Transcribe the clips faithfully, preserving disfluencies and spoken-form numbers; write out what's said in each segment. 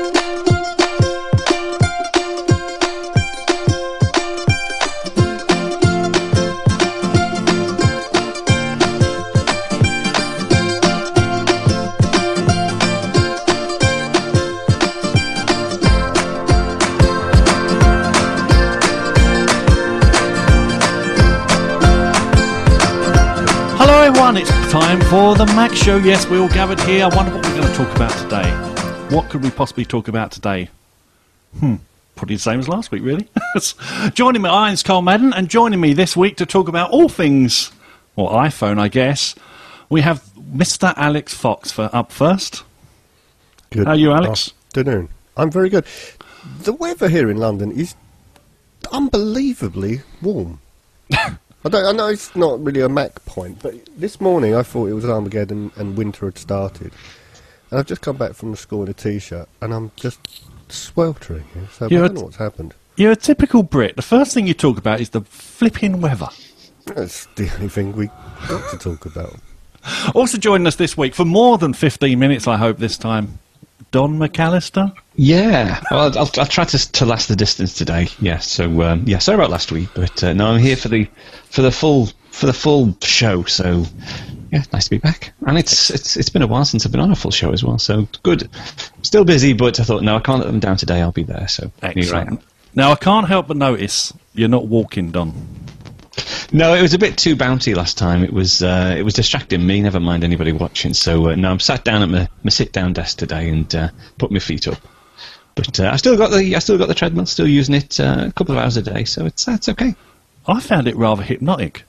It's time for the Mac Show. Yes, we're all gathered here. I wonder what we're going to talk about today. What could we possibly talk about today? Hmm, pretty the same as last week, really. Joining me, I'm Carl Madden, and joining me this week to talk about all things, well, iPhone, I guess, we have Mister Alex Fox for up first. Good. How are you, Alex? Afternoon. I'm very good. The weather here in London is unbelievably warm. I, don't, I know it's not really a Mac point, but this morning I thought it was Armageddon and winter had started. And I've just come back from the school in a T-shirt, and I'm just sweltering. So You're I don't know what's happened. You're a typical Brit. The first thing you talk about is the flipping weather. That's the only thing we got to talk about. Also joining us this week for more than fifteen minutes, I hope this time, Don McAllister. Yeah, well, I'll, I'll try to to last the distance today. Yeah, so um, yeah, sorry about last week, but uh, no, I'm here for the for the full for the full show. So yeah, nice to be back, and it's it's it's been a while since I've been on a full show as well. So good, still busy, but I thought no, I can't let them down today. I'll be there. So excellent. Right. Now I can't help but notice you're not walking, Don. No, it was a bit too bouncy last time. It was uh, it was distracting me. Never mind anybody watching. So uh, now I'm sat down at my, my sit down desk today and uh, put my feet up. But uh, I still got the I still got the treadmill. Still using it uh, a couple of hours a day. So it's that's okay. I found it rather hypnotic.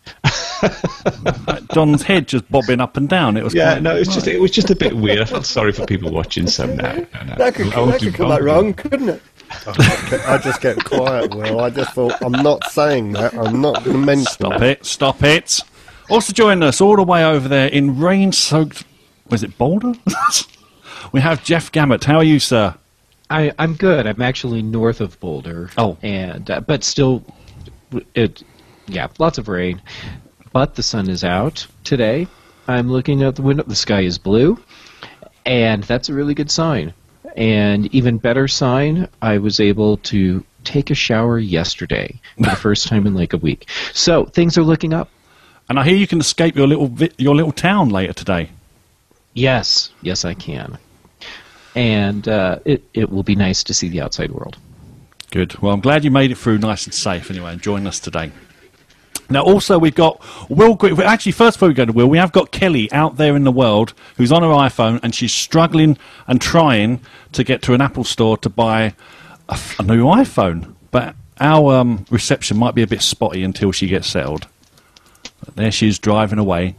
Don's head just bobbing up and down. It was yeah. quite, No, it was right. just it was just a bit weird. I felt sorry for people watching. So no, no, no. That could, that could come out wrong, couldn't it? I just get quiet, Will. I just thought, I'm not saying that. I'm not going to mention Stop that. it. Stop it. Also joining us all the way over there in rain-soaked... Was it Boulder? We have Jeff Gammett. How are you, sir? I, I'm good. I'm actually north of Boulder. Oh. And, uh, but still, it, yeah, lots of rain. But the sun is out today. I'm looking out the window. The sky is blue. And that's a really good sign. And even better sign, I was able to take a shower yesterday for the first time in like a week. So things are looking up. And I hear you can escape your little vi- your little town later today. Yes, yes, I can. And uh, it it will be nice to see the outside world. Good. Well, I'm glad you made it through nice and safe anyway and joining us today. Now, also, we've got Will... Actually, first before we go to Will, we have got Kelly out there in the world who's on her iPhone and she's struggling and trying to get to an Apple store to buy a, a new iPhone. But our um, reception might be a bit spotty until she gets settled. But there she is driving away.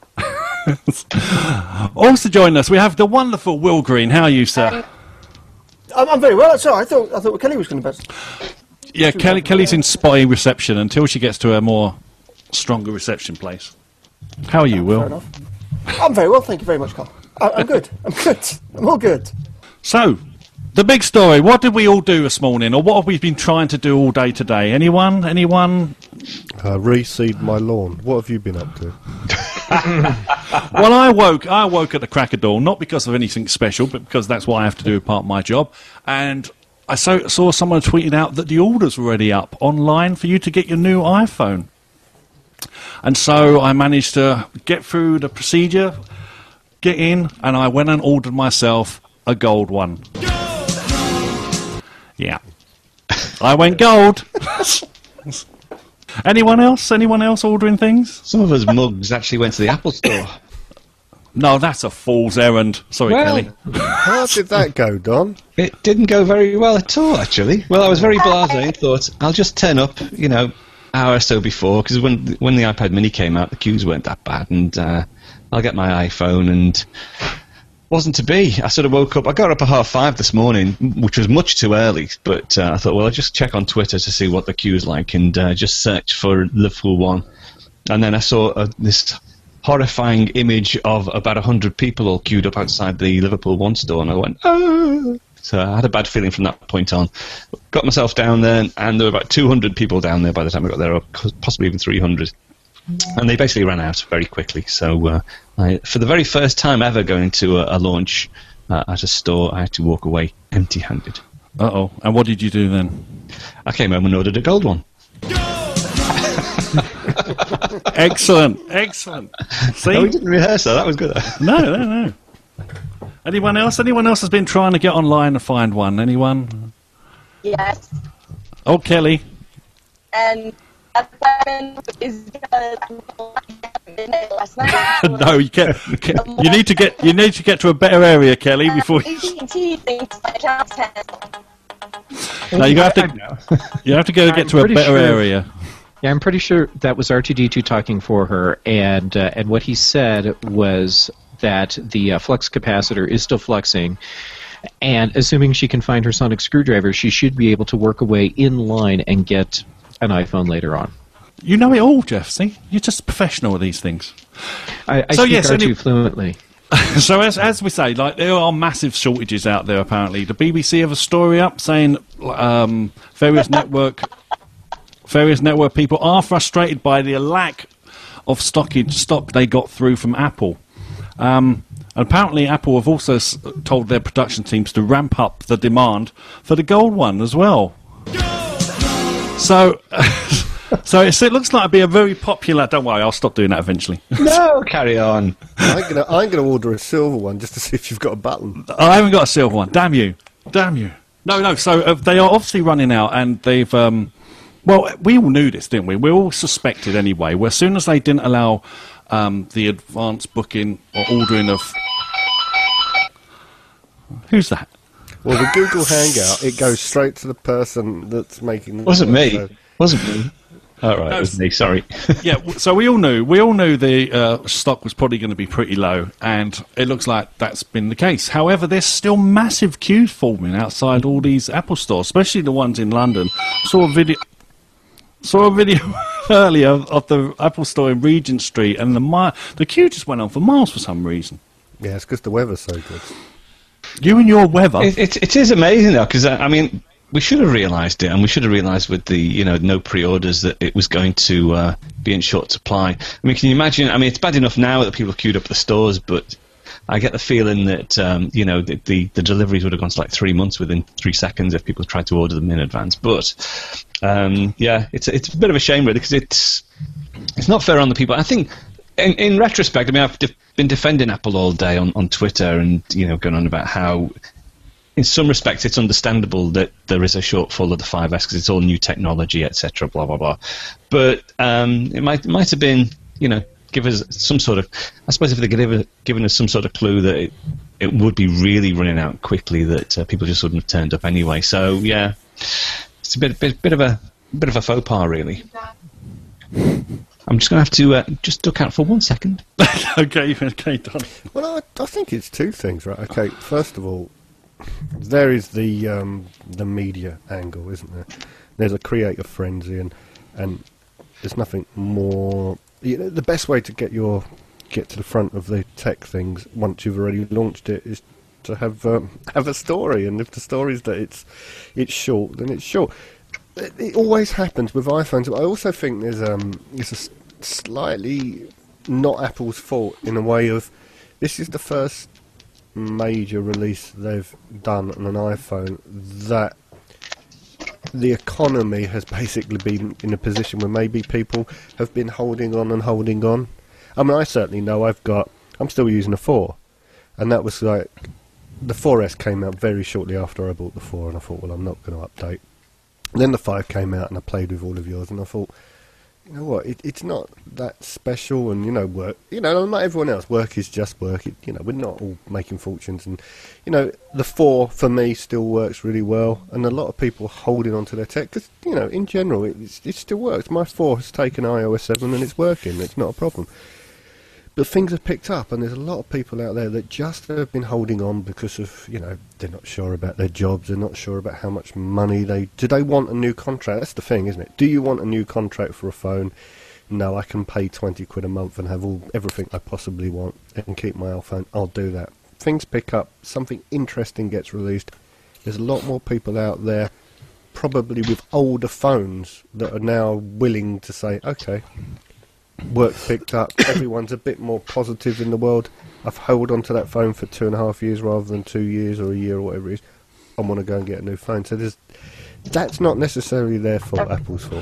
Also joining us, we have the wonderful Will Green. How are you, sir? I'm, I'm very well. Sorry, I thought I thought Kelly was going to best. Yeah, Kelly. Kelly's in spotty reception until she gets to a more stronger reception place. How are you, Will? Fair enough. I'm very well, thank you very much, Carl. I, I'm good. I'm good. I'm all good. So, the big story. What did we all do this morning, or what have we been trying to do all day today? Anyone? Anyone? Uh, reseed my lawn. What have you been up to? Well, I woke. I woke at the crack of dawn, not because of anything special, but because that's what I have to do as part of my job. And I saw, saw someone tweeted out that the orders were already up online for you to get your new iPhone. And so I managed to get through the procedure, get in, and I went and ordered myself a gold one. Yeah. I went gold. Anyone else? Anyone else ordering things? Some of us mugs actually went to the Apple store. No, that's a fool's errand. Sorry, Well, Kelly. How did that go, Don? It didn't go very well at all, actually. Well, I was very blasé and thought, I'll just turn up, you know, hour or so before, because when when the iPad Mini came out, the queues weren't that bad, and uh, I'll get my iPhone, and wasn't to be. I sort of woke up, I got up at half five this morning, which was much too early, but uh, I thought, well, I'll just check on Twitter to see what the queue's like, and uh, just search for Liverpool One, and then I saw uh, this horrifying image of about one hundred people all queued up outside the Liverpool One store, and I went, oh! So I had a bad feeling from that point on. Got myself down there, and there were about two hundred people down there by the time I got there, or possibly even three hundred. And they basically ran out very quickly. So uh, I, for the very first time ever going to a, a launch, uh, at a store, I had to walk away empty-handed. Uh-oh. And what did you do then? I came home and ordered a gold one. Excellent, excellent. See? No, we didn't rehearse that. That was good. No, no, no. Anyone else? Anyone else has been trying to get online and find one? Anyone? Yes. Oh, Kelly. And that weapon is because midnight last night. No, you can't. Ke- You need to get. You need to get to a better area, Kelly, before. You, A T and T thinks my account's ten. no, you have to. You have to go get I'm to a pretty better sure- area. Yeah, I'm pretty sure that was R two D two talking for her, and uh, and what he said was that the uh, flux capacitor is still fluxing, and assuming she can find her sonic screwdriver, she should be able to work away in line and get an iPhone later on. You know it all, Jeff. See, you're just a professional at these things. I, I So, speak yes, R two any- fluently. So as as we say, like there are massive shortages out there. Apparently, the B B C have a story up saying um, various network various network people are frustrated by the lack of stockage stock they got through from Apple. Um, apparently, Apple have also s- told their production teams to ramp up the demand for the gold one as well. So, so it's, it looks like it'd be a very popular. Don't worry, I'll stop doing that eventually. No, carry on. I'm gonna, I'm gonna order a silver one just to see if you've got a button. I haven't got a silver one. Damn you! Damn you! No, no. So uh, they are obviously running out, and they've. Um, well, we all knew this, didn't we? We all suspected anyway. Where as soon as they didn't allow um, the advance booking or ordering of. Who's that? Well, with Google Hangout, it goes straight to the person that's making. The Wasn't me. so- Wasn't me. All right, No, it was me. Sorry. Yeah, w- so we all knew. We all knew the uh, stock was probably going to be pretty low, and it looks like that's been the case. However, there's still massive queues forming outside all these Apple stores, especially the ones in London. Saw a video. Saw a video earlier of the Apple store in Regent Street, and the mi- the queue just went on for miles for some reason. Yeah, it's because the weather's so good. You and your weather. It, it, it is amazing though, because uh, I mean, we should have realised it, and we should have realised with the you know no pre-orders that it was going to uh, be in short supply. I mean, can you imagine? I mean, it's bad enough now that people are queued up at the stores, but I get the feeling that um, you know the, the the deliveries would have gone to like three months within three seconds if people tried to order them in advance. But um, yeah, it's it's a bit of a shame really, because it's it's not fair on the people. I think. In, in retrospect, I mean, I've de- been defending Apple all day on, on Twitter and, you know, going on about how, in some respects, it's understandable that there is a shortfall of the five S because it's all new technology, et cetera, blah, blah, blah. But um, it might it might have been, you know, give us some sort of, I suppose if they'd given, given us some sort of clue that it, it would be really running out quickly, that uh, people just wouldn't have turned up anyway. So, yeah, it's a bit, bit, bit of a bit of a faux pas, really. I'm just going to have to uh, just duck out for one second. okay, okay, done. Well, I, I think it's two things, right? Okay, first of all, there is the um, the media angle, isn't there? There's a creative frenzy, and and there's nothing more. You know, the best way to get your get to the front of the tech things once you've already launched it is to have um, have a story, and if the story is that it's it's short, then it's short. It, it always happens with iPhones. I also think there's um it's a s- slightly not Apple's fault in a way of this is the first major release they've done on an iPhone that the economy has basically been in a position where maybe people have been holding on and holding on. I mean, I certainly know I've got I'm still using a four, and that was like the four S came out very shortly after I bought the four, and I thought, well, I'm not going to update. And then the five came out, and I played with all of yours, and I thought, you know what, it, it's not that special, and, you know, work, you know, like everyone else, work is just work. It, you know, we're not all making fortunes, and, you know, the four, for me, still works really well, and a lot of people holding on to their tech, because, you know, in general, it, it's, it still works. My four has taken i O S seven, and it's working. It's not a problem. But things have picked up, and there's a lot of people out there that just have been holding on because of, you know, they're not sure about their jobs, they're not sure about how much money they... Do they want a new contract? That's the thing, isn't it? Do you want a new contract for a phone? No, I can pay twenty quid a month and have all everything I possibly want and keep my old phone. I'll do that. Things pick up, something interesting gets released. There's a lot more people out there, probably with older phones, that are now willing to say, okay... Work picked up, everyone's a bit more positive in the world. I've held on to that phone for two and a half years rather than two years or a year or whatever it is. I want to go and get a new phone. So there's, that's not necessarily their fault, Apple's fault.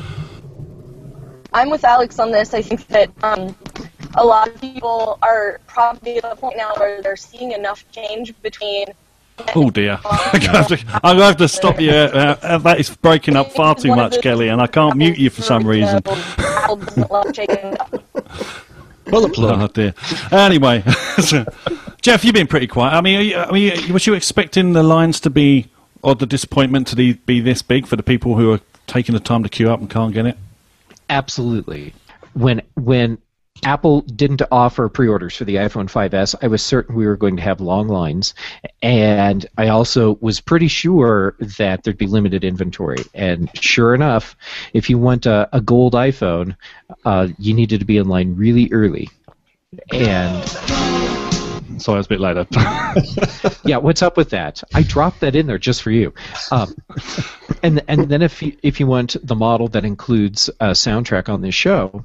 I'm with Alex on this. I think that um, a lot of people are probably at the point now where they're seeing enough change between. Oh dear! I'm going to have to, I'm going to, have to stop you. Uh, uh, that is breaking up far too much, Kelly, and I can't mute you for some reason. Apple doesn't love chicken. Well, the plug. Oh dear. Anyway, so, Jeff, you've been pretty quiet. I mean, are you, I mean, was you expecting the lines to be, or the disappointment to the, be this big for the people who are taking the time to queue up and can't get it? Absolutely. When when Apple didn't offer pre-orders for the iPhone five S, I was certain we were going to have long lines, and I also was pretty sure that there'd be limited inventory. And sure enough, if you want a, a gold iPhone, uh, you needed to be in line really early. And sorry, I was a bit later. yeah, what's up with that? I dropped that in there just for you. Um, and and then if you, if you want the model that includes a soundtrack on this show,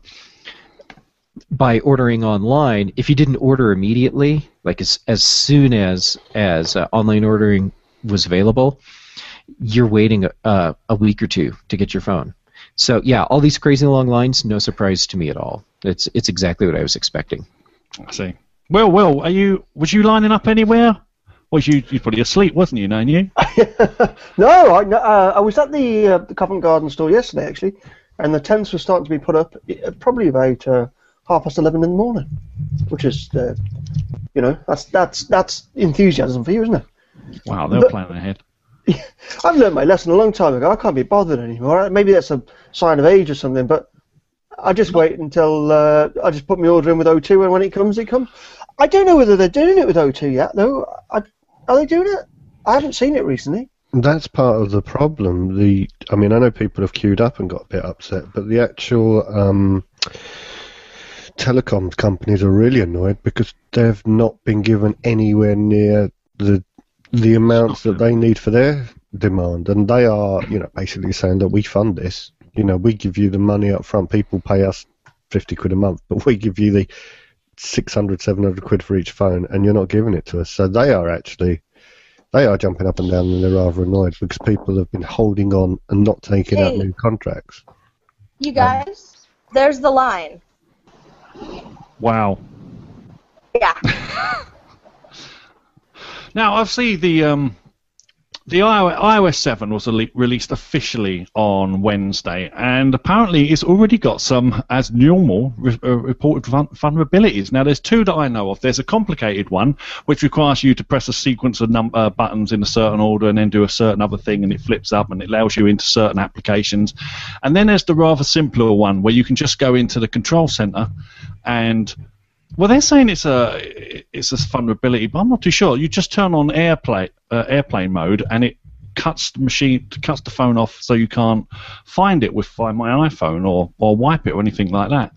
by ordering online, if you didn't order immediately, like as as soon as as uh, online ordering was available, you're waiting a, a week or two to get your phone. So yeah, all these crazy long lines, no surprise to me at all. It's it's exactly what I was expecting. I see. Well, Will, are you? Was you lining up anywhere? Was you? You probably asleep, wasn't you? Knowing you? No, I, no, uh, I was at the, uh, the Covent Garden store yesterday, actually, and the tents were starting to be put up uh, probably about uh, half past eleven in the morning, which is, uh, you know, that's that's that's enthusiasm for you, isn't it? Wow, they're But- planning ahead. I've learned my lesson a long time ago. I can't be bothered anymore. Maybe that's a sign of age or something, but I just wait until uh, I just put my order in with O two, and when it comes, it comes. I don't know whether they're doing it with O two yet, though. I, are they doing it? I haven't seen it recently. That's part of the problem. The, I mean, I know people have queued up and got a bit upset, but the actual um, telecoms companies are really annoyed because they've not been given anywhere near the the amounts that they need for their demand, and they are, you know, basically saying that we fund this. You know, we give you the money up front. People pay us fifty quid a month, but we give you the six hundred, seven hundred quid for each phone, and you're not giving it to us. So they are actually, they are jumping up and down, and they're rather annoyed because people have been holding on and not taking out Hey. new contracts. You guys, there's the line. Wow. Yeah. Now, obviously, the um, the iOS seven was ele- released officially on Wednesday, and apparently it's already got some, as normal, re- uh, reported vul- vulnerabilities. Now, there's two that I know of. There's a complicated one, which requires you to press a sequence of num- uh, buttons in a certain order and then do a certain other thing, and it flips up and it allows you into certain applications. And then there's the rather simpler one, where you can just go into the control center and... Well, they're saying it's a it's a vulnerability, but I'm not too sure. You just turn on airplane uh, airplane mode, and it cuts the machine, cuts the phone off, so you can't find it with Find My iPhone or, or wipe it or anything like that.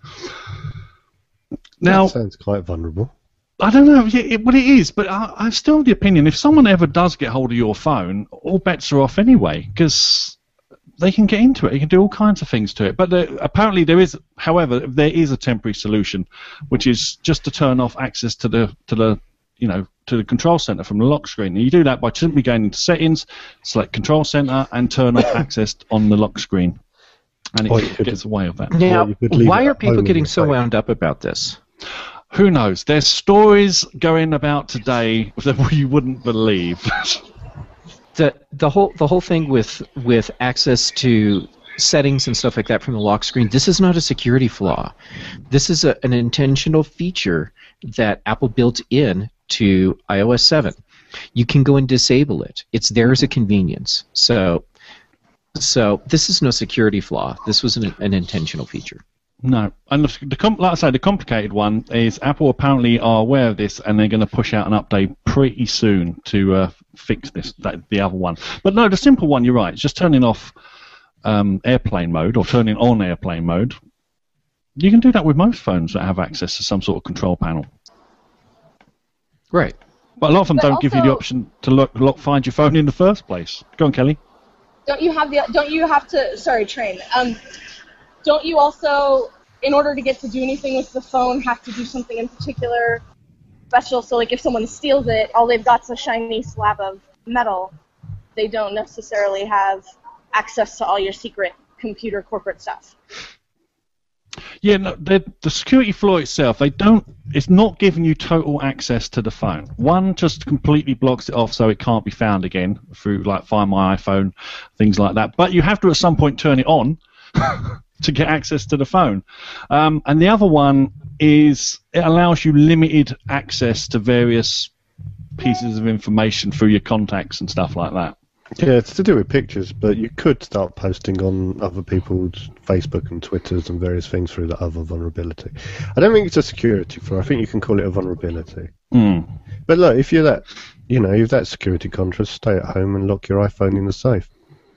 Now, That sounds quite vulnerable. I don't know. Yeah, it, well, it is, but I, I'm still of the opinion if someone ever does get hold of your phone, all bets are off anyway, because they can get into it. You can do all kinds of things to it. But there, apparently there is, however, there is a temporary solution, which is just to turn off access to the to the you know to the control center from the lock screen. And you do that by simply going into settings, select control center, and turn off access on the lock screen, and Or you it could- gets away with that. Now, you could leave why it are at people home getting and so say- wound up about this? Who knows? There's stories going about today that we wouldn't believe. the the whole the whole thing with with access to settings and stuff like that from the lock screen, this is not a security flaw. This is a, an intentional feature that Apple built in to i O S seven. You can go and disable it. It's there as a convenience. So so this is no security flaw. This was an, an intentional feature. No, and the, the com- like I say, the complicated one is Apple apparently are aware of this, and they're going to push out an update pretty soon to uh, fix this. That, the other one, but no, the simple one. You're right. It's just turning off um, airplane mode or turning on airplane mode. You can do that with most phones that have access to some sort of control panel. Right. But a lot of them But don't give you the also- option to look, lock find your phone in the first place. Go on, Kelly. Don't you have the? Don't you have to? Sorry, Train. Um, don't you also, in order to get to do anything with the phone, have to do something in particular? special. So like if someone steals it, all they've got's a shiny slab of metal. They don't necessarily have access to all your secret computer corporate stuff. Yeah, no, the the security flaw itself, they don't. It's not giving you total access to the phone. One just completely blocks it off, so it can't be found again through like Find My iPhone, things like that. But you have to at some point turn it on to get access to the phone. Um, and the other one is it allows you limited access to various pieces of information through your contacts and stuff like that. Yeah, it's to do with pictures, but you could start posting on other people's Facebook and Twitters and various things through the other vulnerability. I don't think it's a security flaw. I think you can call it a vulnerability. Mm. But look, if you're that, you know, if that security conscious, stay at home and lock your iPhone in the safe.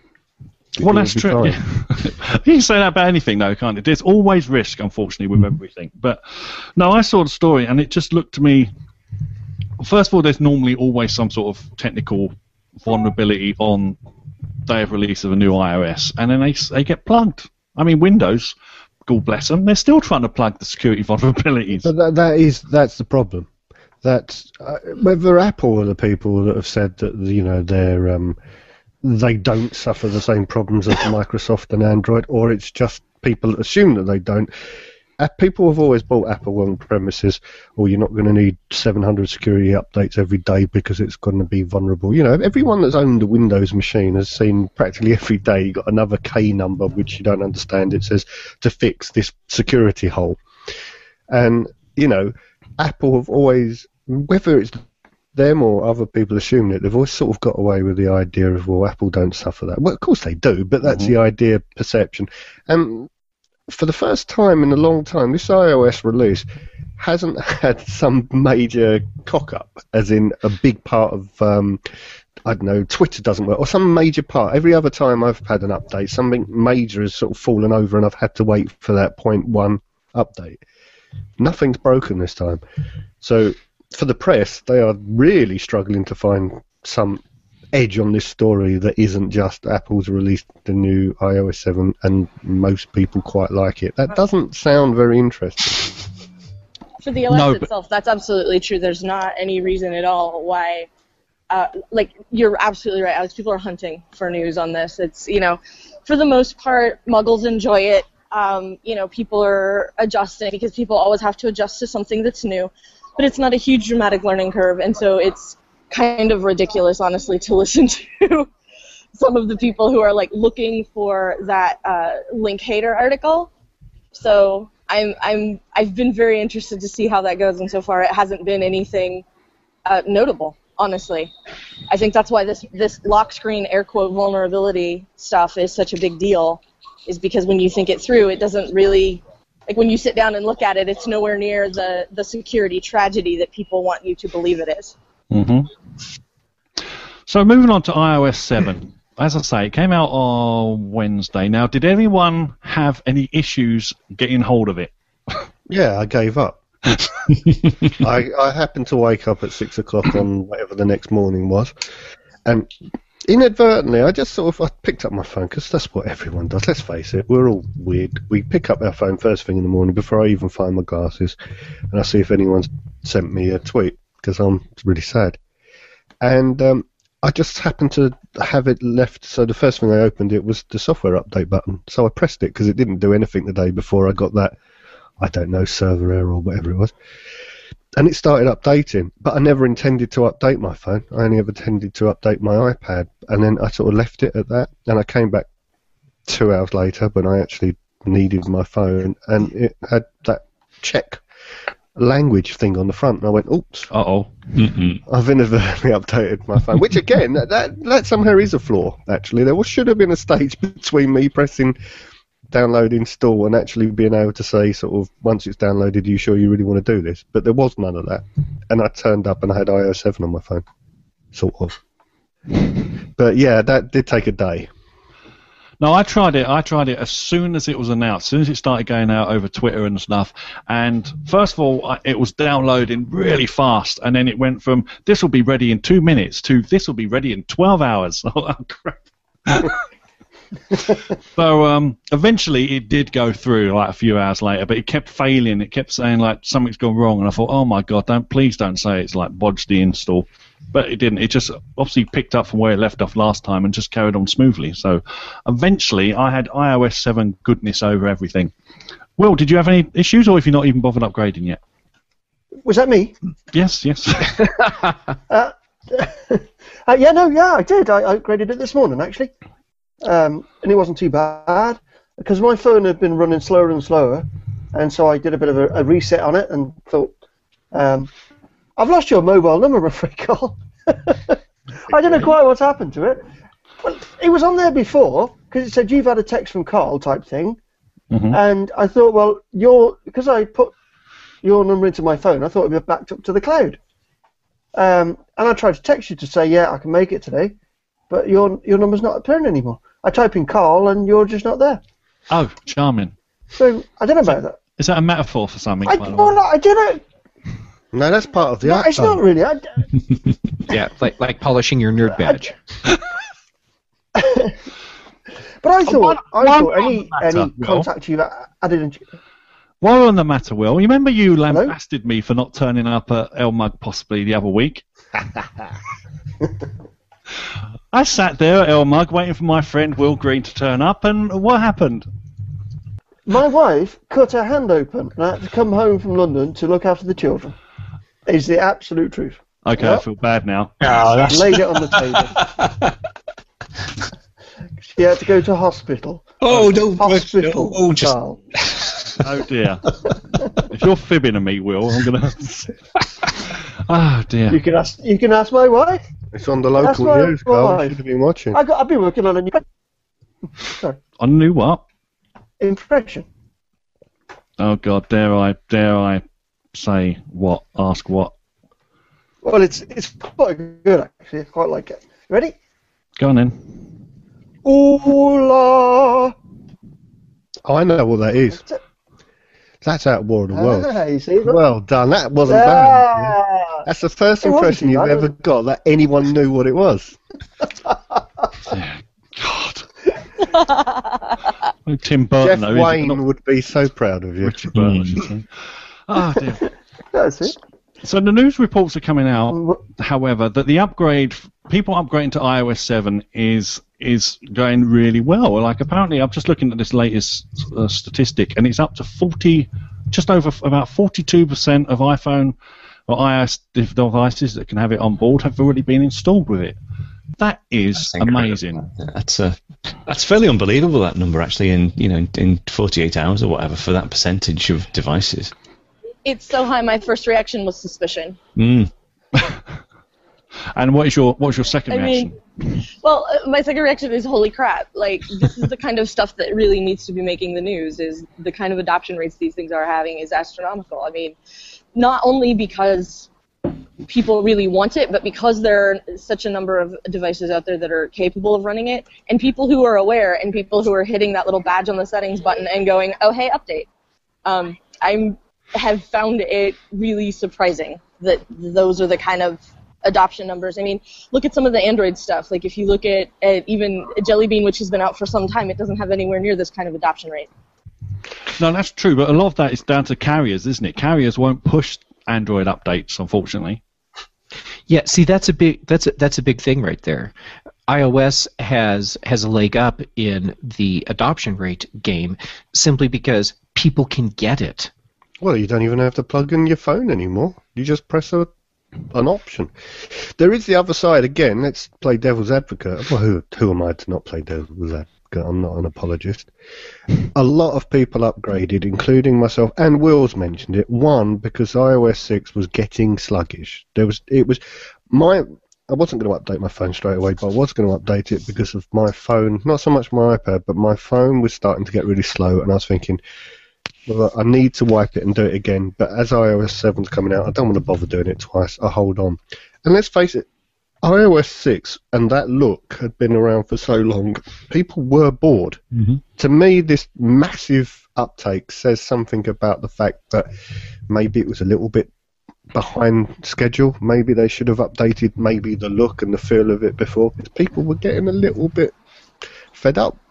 Well, that's true. Yeah. You can say that about anything, though, can't it? There's always risk, unfortunately, with everything. But no, I saw the story, and it just looked to me. First of all, there's normally always some sort of technical vulnerability on day of release of a new iOS, and then they they get plugged. I mean, Windows, God bless them, they're still trying to plug the security vulnerabilities. But that, that is that's the problem. That's uh, whether Apple are the people that have said that you know they're um, they don't suffer the same problems as Microsoft and Android, or it's just people that assume that they don't. Uh, people have always bought Apple on premises, or you're not going to need seven hundred security updates every day because it's going to be vulnerable. You know, everyone that's owned a Windows machine has seen practically every day you got another K number which you don't understand. It says to fix this security hole. And, you know, Apple have always, whether it's them or other people assuming it, they've always sort of got away with the idea of, well, Apple don't suffer that. Well, of course they do, but that's mm-hmm. the idea, perception. And for the first time in a long time, this iOS release hasn't had some major cock-up, as in a big part of, um, I don't know, Twitter doesn't work, or some major part. Every other time I've had an update, something major has sort of fallen over and I've had to wait for that point one update. Nothing's broken this time. So for the press, they are really struggling to find some edge on this story that isn't just Apple's released the new iOS seven and most people quite like it. That doesn't sound very interesting. For the O S no, itself, that's absolutely true. There's not any reason at all why, uh, like, you're absolutely right, Alex. People are hunting for news on this. It's, you know, for the most part, muggles enjoy it. Um, you know, people are adjusting because people always have to adjust to something that's new. But it's not a huge dramatic learning curve, and so it's kind of ridiculous, honestly, to listen to some of the people who are like looking for that uh, Link Hater article. So I'm I'm I've been very interested to see how that goes, and so far it hasn't been anything uh, notable, honestly. I think that's why this this lock screen air quote vulnerability stuff is such a big deal, is because when you think it through, it doesn't really, like when you sit down and look at it, it's nowhere near the the security tragedy that people want you to believe it is. Mm-hmm. So moving on to iOS seven, as I say, it came out on Wednesday. Now, did anyone have any issues getting hold of it? Yeah, I gave up. I, I happened to wake up at six o'clock on whatever the next morning was, and inadvertently, I just sort of I picked up my phone, because that's what everyone does. Let's face it, we're all weird. We pick up our phone first thing in the morning before I even find my glasses, and I see if anyone's sent me a tweet, because I'm really sad. And um, I just happened to have it left, so the first thing I opened it was the software update button. So I pressed it because it didn't do anything the day before I got that, I don't know, server error or whatever it was. And it started updating, but I never intended to update my phone. I only ever intended to update my iPad. And then I sort of left it at that, and I came back two hours later when I actually needed my phone, and it had that check language thing on the front, and I went, oops. Uh-oh. Mm-mm. I've inadvertently updated my phone, which again, that, that that somehow is a flaw, actually. There was, should have been a stage between me pressing download, install, and actually being able to say, sort of, once it's downloaded, are you sure you really want to do this? But there was none of that. And I turned up and I had iOS seven on my phone. Sort of. But yeah, that did take a day. No, I tried it. I tried it as soon as it was announced, as soon as it started going out over Twitter and stuff. And first of all, I, it was downloading really fast, and then it went from this will be ready in two minutes to this will be ready in twelve hours. Oh, crap! So um, eventually it did go through like a few hours later, but it kept failing. It kept saying like something's gone wrong, and I thought, oh my god, don't please don't say it's like bodged the install. But it didn't. It just obviously picked up from where it left off last time and just carried on smoothly. So eventually I had i O S seven goodness over everything. Will, did you have any issues, or have you not even bothered upgrading yet? Was that me? Yes, yes. uh, uh, yeah, no, yeah, I did. I, I upgraded it this morning, actually. Um, and it wasn't too bad, because my phone had been running slower and slower, and so I did a bit of a, a reset on it and thought, um, I've lost your mobile number, I'm afraid, Carl. I don't know quite what's happened to it. Well, it was on there before, because it said, you've had a text from Carl type thing, mm-hmm. and I thought, well, your because I put your number into my phone, I thought it would be backed up to the cloud. Um, and I tried to text you to say, yeah, I can make it today, but your your number's not appearing anymore. I type in Carl, and you're just not there. Oh, charming. So, I don't know about that. Is that a metaphor for something? I, well, I don't know. No, that's part of the no, act. It's not really. I, yeah, like like polishing your nerd badge. But I thought, one, I one thought any matter, any Will. contact you've added into. While on the matter, Will, you remember you lambasted me for not turning up at El Mug possibly the other week? I sat there at El Mug waiting for my friend Will Green to turn up, and what happened? My wife cut her hand open, and I had to come home from London to look after the children. Is the absolute truth. Okay, yep. I feel bad now. Oh, that's... Laid it on the table. She had to go to hospital. Oh, no. Hospital. Oh, just... Oh, dear. If you're fibbing at me, Will, I'm going to... Oh, dear. You can ask You can ask my wife. It's on the local news, Carl. You should have been watching. I got, I've been working on a new... Sorry. On a new what? Impression. Oh, God, dare I, dare I say what, ask what? Well, it's it's quite good, actually. I quite like it. Ready? Go on then. Ooh-la! Oh, I know what that is. That's out of War of the Worlds. Ah, you see, well done. That wasn't ah, bad. That's the first it impression you've bad, ever got that anyone knew what it was. Yeah, God. Oh, Tim Burton, Jeff though, Wayne not... would be so proud of you. Richard Burton, I should say. Oh, dear. That's it. So the news reports are coming out, however, that the upgrade, people upgrading to i O S seven is is going really well. Like apparently, I'm just looking at this latest uh, statistic, and it's up to forty, just over about forty-two percent of iPhone or iOS devices that can have it on board have already been installed with it. That is amazing. That's uh, that's fairly unbelievable. That number actually, in you know, in, in forty-eight hours or whatever, for that percentage of devices. It's so high. My first reaction was suspicion. Mm. And what is your what was your second I reaction? Mean, well, uh, my second reaction is holy crap! Like this is the kind of stuff that really needs to be making the news. Is the kind of adoption rates these things are having is astronomical. I mean, not only because people really want it, but because there are such a number of devices out there that are capable of running it, and people who are aware, and people who are hitting that little badge on the settings button and going, "Oh, hey, update." Um, I'm have found it really surprising that those are the kind of adoption numbers. I mean, look at some of the Android stuff. Like if you look at, at even Jelly Bean, which has been out for some time, it doesn't have anywhere near this kind of adoption rate. No, that's true, but a lot of that is down to carriers, isn't it? Carriers won't push Android updates, unfortunately. Yeah, see, that's a big that's a, that's a big thing right there. iOS has has a leg up in the adoption rate game simply because people can get it. Well, you don't even have to plug in your phone anymore. You just press a, an option. There is the other side. Again, let's play devil's advocate. Well, who, who am I to not play devil's advocate? I'm not an apologist. A lot of people upgraded, including myself, and Will's mentioned it. One, because i O S six was getting sluggish. There was, it was my. I wasn't going to update my phone straight away, but I was going to update it because of my phone. Not so much my iPad, but my phone was starting to get really slow, and I was thinking, well, I need to wipe it and do it again, but as i O S seven's coming out, I don't want to bother doing it twice. I hold on. And let's face it, i O S six and that look had been around for so long, people were bored. Mm-hmm. To me, this massive uptake says something about the fact that maybe it was a little bit behind schedule. Maybe they should have updated maybe the look and the feel of it before. People were getting a little bit fed up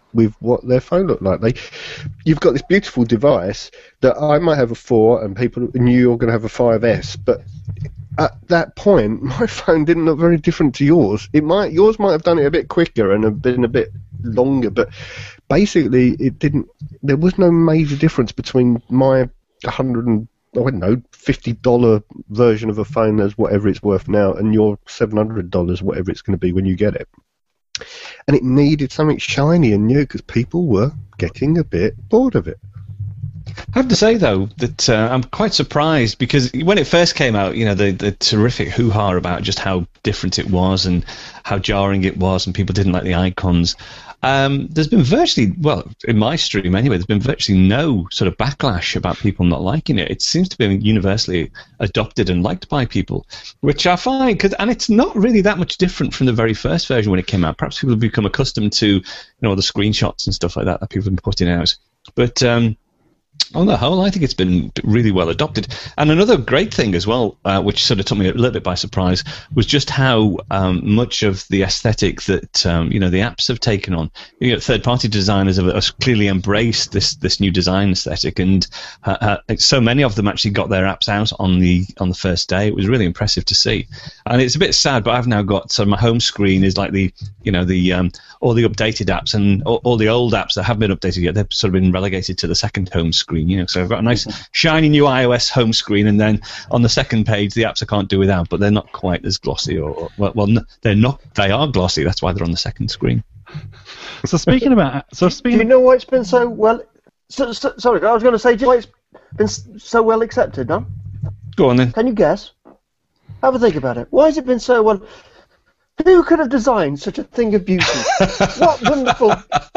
with what their phone looked like. They, you've got this beautiful device that I might have a four, and people, and you're going to have a five S, but at that point, my phone didn't look very different to yours. It might, yours might have done it a bit quicker and have been a bit longer, but basically, it didn't. There was no major difference between my one hundred and I don't know fifty dollar version of a phone as whatever it's worth now, and your seven hundred dollars, whatever it's going to be when you get it. And it needed something shiny and new because people were getting a bit bored of it. I have to say, though, that uh, I'm quite surprised because when it first came out, you know, the, the terrific hoo-ha about just how different it was and how jarring it was and people didn't like the icons. Um, there's been virtually, well, in my stream anyway, there's been virtually no sort of backlash about people not liking it. It seems to be universally adopted and liked by people, which I find, cause, and it's not really that much different from the very first version when it came out. Perhaps people have become accustomed to, you know, the screenshots and stuff like that that people have been putting out. But um, on the whole, I think it's been really well adopted. And another great thing as well, uh, which sort of took me a little bit by surprise, was just how um, much of the aesthetic that um, you know the apps have taken on. You know, third-party designers have, have clearly embraced this this new design aesthetic, and uh, uh, so many of them actually got their apps out on the on the first day. It was really impressive to see. And it's a bit sad, but I've now got so my home screen is like the you know the um, all the updated apps and all, all the old apps that haven't been updated yet. They've sort of been relegated to the second home screen. You know, so I've got a nice shiny new iOS home screen, and then on the second page the apps I can't do without, but they're not quite as glossy, or, or well, well, they're not. They are glossy. That's why they're on the second screen. So speaking about, so speaking, do you know why it's been so well? So, so, sorry, I was going to say, do you know why it's been s- so well accepted? No. Go on then. Can you guess? Have a think about it. Why has it been so well? Who could have designed such a thing of beauty? What wonderful,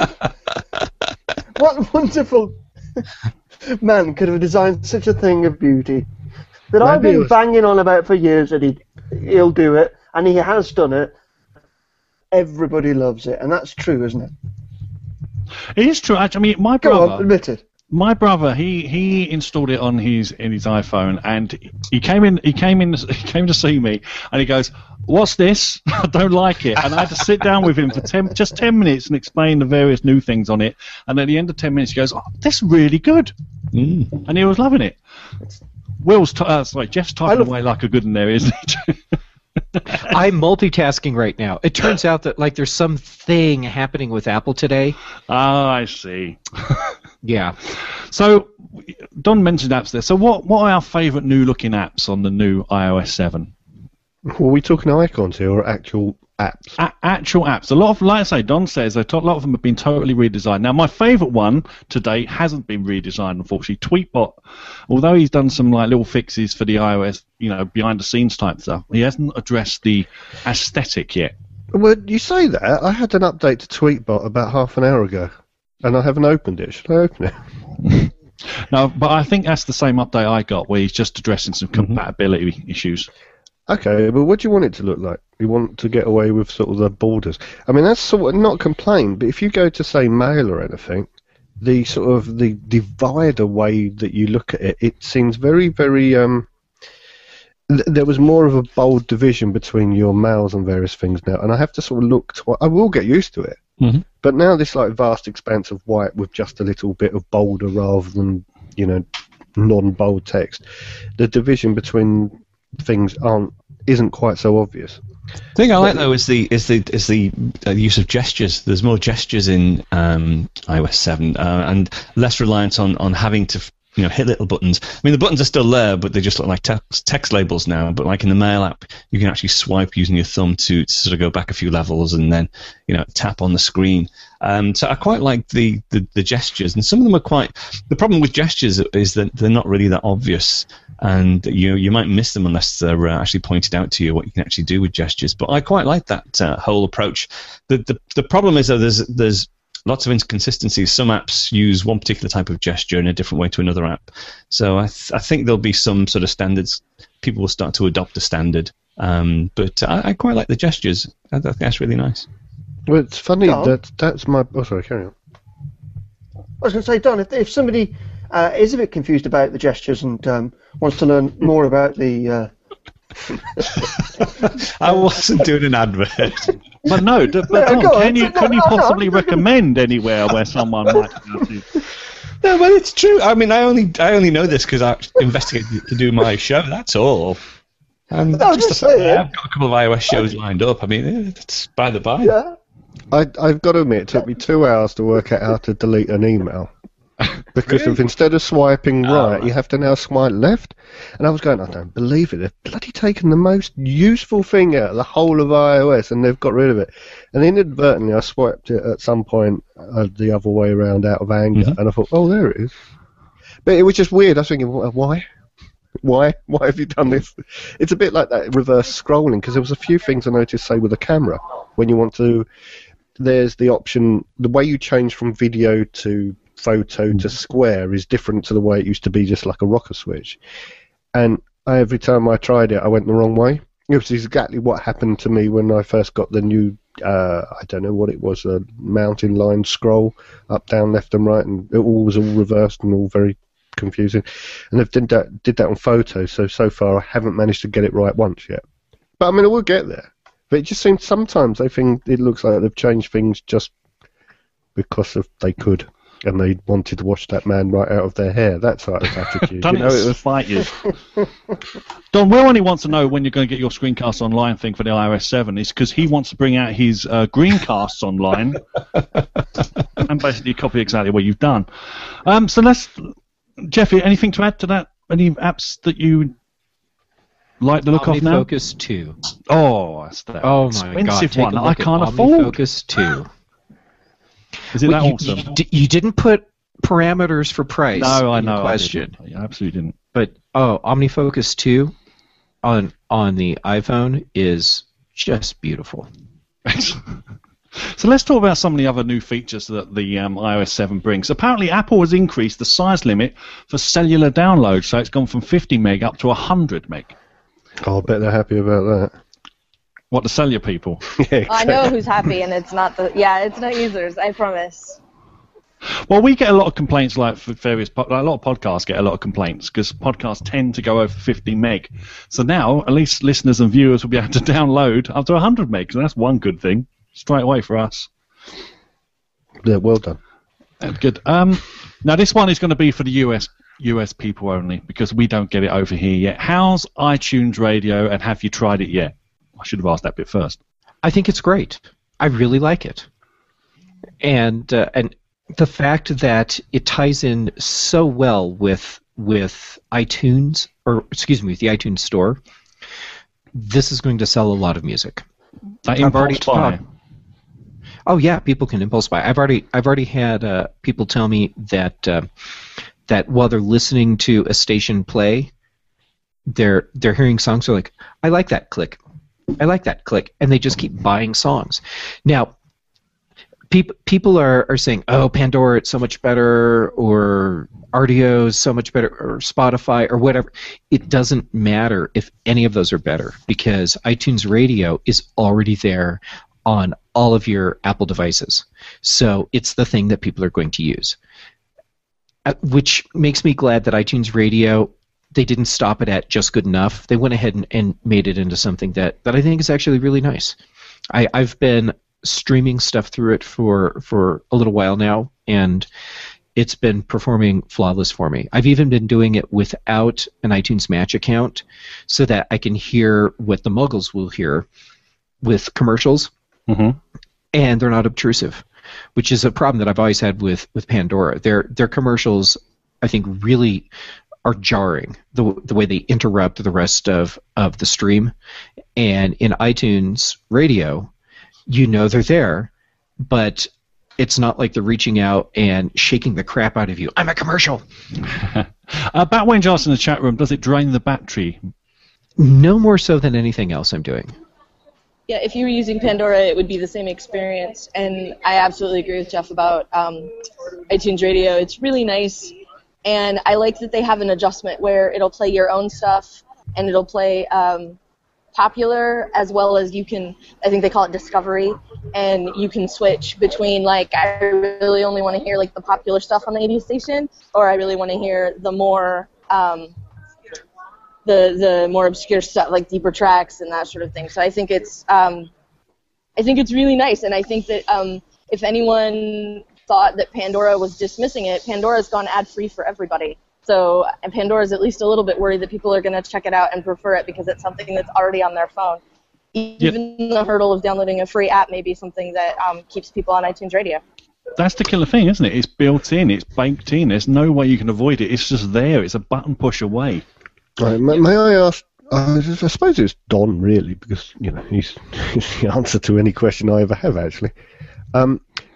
what wonderful man could have designed such a thing of beauty that Maybe I've been was... banging on about for years that he he'll do it, and he has done it. Everybody loves it, and that's true, isn't it? it is true. Actually, I mean, my Go brother. on, admit it. My brother, he, he installed it on his in his iPhone, and he came in. He came in. He came to see me, and he goes, "What's this? I don't like it." And I had to sit down with him for ten, just ten minutes, and explain the various new things on it. And at the end of ten minutes, he goes, "Oh, this is really good," Mm. and he was loving it. Will's, t- uh, sorry, Jeff's typing love- away like a good in there, isn't he? I'm multitasking right now. It turns out that like there's something happening with Apple today. Ah, I see. Yeah. So, Don mentioned apps there. So, what what are our favourite new looking apps on the new iOS seven? Were we talking icons here or actual apps? A- actual apps. A lot of, like I say, Don says a to- lot of them have been totally redesigned. Now, my favourite one to date hasn't been redesigned, unfortunately. Tweetbot, although he's done some like little fixes for the iOS, you know, behind the scenes type stuff, he hasn't addressed the aesthetic yet. Well, you say that. I had an update to Tweetbot about half an hour ago, and I haven't opened it. Should I open it? No, but I think that's the same update I got, where he's just addressing some compatibility mm-hmm. issues. Okay, but what do you want it to look like? You want to get away with sort of the borders. I mean, that's sort of not complain, but if you go to, say, Mail or anything, the sort of the divider way that you look at it, it seems very, very... Um, th- there was more of a bold division between your mails and various things now, and I have to sort of look... Tw- I will get used to it. Mm-hmm. But now this like vast expanse of white with just a little bit of bolder rather than, you know, non-bold text, the division between things aren't isn't quite so obvious. The thing I like though is the is the is the uh, use of gestures. There's more gestures in um, iOS seven uh, and less reliance on, on having to you know hit little buttons. I mean the buttons are still there, but they just look like text, text labels now. But like in the Mail app, you can actually swipe using your thumb to, to sort of go back a few levels and then you know tap on the screen. Um, so I quite like the, the, the gestures, and some of them are quite. The problem with gestures is that they're not really that obvious, and you you might miss them unless they're uh, actually pointed out to you what you can actually do with gestures. But I quite like that uh, whole approach. The, the the problem is though there's there's lots of inconsistencies. Some apps use one particular type of gesture in a different way to another app. So I th- I think there'll be some sort of standards. People will start to adopt a standard. Um, but I, I quite like the gestures. I, I think that's really nice. Well, it's funny Don? that that's my... Oh, sorry, carry on. I was going to say, Don, if, if somebody uh, is a bit confused about the gestures and um, wants to learn more about the uh, I wasn't doing an advert. But no, d- but Yeah, Don, go on. can you No, can you no, no, possibly no, no. recommend anywhere where someone might go to? No, well, it's true. I mean, I only I only know this because I investigated to do my show. That's all. And No, just just the fact say that it. I've got a couple of iOS shows lined up. I mean, eh, it's by the by. Yeah. I, I've got to admit, it took me two hours to work out how to delete an email. Because Really? of instead of swiping Oh, right, right. you have to now swipe left. And I was going, I don't believe it. They've bloody taken the most useful thing out of the whole of iOS and they've got rid of it. And inadvertently, I swiped it at some point uh, the other way around out of anger. Mhm. And I thought, oh, there it is. But it was just weird. I was thinking, wh- why? Why? Why have you done this? It's a bit like that reverse scrolling because there was a few things I noticed, say, with the camera. When you want to, there's the option, the way you change from video to photo to square is different to the way it used to be, just like a rocker switch. And I, every time I tried it, I went the wrong way. It was exactly what happened to me when I first got the new, uh, I don't know what it was, a mountain line scroll, up, down, left and right, and it all was all reversed and all very confusing. And they've did that, did that on photo, so so far I haven't managed to get it right once yet. But I mean, I will get there. But it just seems sometimes they think it looks like they've changed things just because of they could. And they wanted to wash that man right out of their hair. That sort of attitude. Done you know, it it was spite you. Don, Will only wants to know when you're going to get your screencast online thing for the iOS seven. Is because he wants to bring out his uh, Greencasts online and basically copy exactly what you've done. Um, so let's, Jeffy, anything to add to that? Any apps that you like the look of now? OmniFocus two. Oh, that's that Oh my god! expensive Take one a that I look at can't afford. OmniFocus two. Is it Well, that you, awesome? you, d- you didn't put parameters for price. No, I in your know. I Question, didn't. I absolutely didn't. but oh, OmniFocus two on on the iPhone is just beautiful. So let's talk about some of the other new features that the um, iOS seven brings. Apparently, Apple has increased the size limit for cellular download, so it's gone from fifty meg up to one hundred meg. Oh, I bet they're happy about that. What, the cellular people? Yeah, I know who's happy, and it's not the yeah, it's not users. I promise. Well, we get a lot of complaints, like for various, po- like a lot of podcasts get a lot of complaints because podcasts tend to go over fifty meg. So now, at least listeners and viewers will be able to download up to one hundred meg. So that's one good thing, straight away for us. Yeah, well done. That's good. Um, now this one is going to be for the U S U S people only because we don't get it over here yet. How's iTunes Radio, and have you tried it yet? I should have asked that bit first. I think it's great. I really like it, and uh, and the fact that it ties in so well with with iTunes, or excuse me, with the iTunes Store. This is going to sell a lot of music. That I've already impulse buy. talked- Oh yeah, people can impulse buy. I've already I've already had uh, people tell me that uh, that while they're listening to a station play, they're they're hearing songs. They're like, I like that click, I like that click, and they just keep buying songs. Now, people people are, are saying, oh, Pandora, it's so much better, or R D O is so much better, or Spotify, or whatever. It doesn't matter if any of those are better because iTunes Radio is already there on all of your Apple devices. So it's the thing that people are going to use. Uh, which makes me glad that iTunes Radio, they didn't stop it at just good enough. They went ahead and, and made it into something that, that I think is actually really nice. I, I've been streaming stuff through it for, for a little while now, and it's been performing flawless for me. I've even been doing it without an iTunes Match account so that I can hear what the Muggles will hear with commercials. Mm-hmm. And they're not obtrusive, which is a problem that I've always had with, with Pandora. Their their commercials, I think, really are jarring, the the way they interrupt the rest of, of the stream. And in iTunes Radio, you know they're there, but it's not like they're reaching out and shaking the crap out of you. I'm a commercial. uh, Batwayne Johnson in the chat room, does it drain the battery? No more so than anything else I'm doing. Yeah, if you were using Pandora, it would be the same experience. And I absolutely agree with Jeff about um, iTunes Radio. It's really nice. And I like that they have an adjustment where it'll play your own stuff and it'll play um, popular as well as you can, I think they call it Discovery, and you can switch between, like, I really only want to hear, like, the popular stuff on the eighties station, or I really want to hear the more, um, the the more obscure stuff, like deeper tracks and that sort of thing. So I think it's um, I think it's really nice, and I think that um, if anyone thought that Pandora was dismissing it, Pandora's gone ad-free for everybody. So and Pandora's at least a little bit worried that people are going to check it out and prefer it because it's something that's already on their phone. Even yep. the hurdle of downloading a free app may be something that um, keeps people on iTunes Radio. That's the killer thing, isn't it? It's built in, it's baked in. There's no way you can avoid it. It's just there. It's a button push away. Right, may, may I ask? Uh, I suppose it's Don, really, because you know he's, he's the answer to any question I ever have. Actually, um,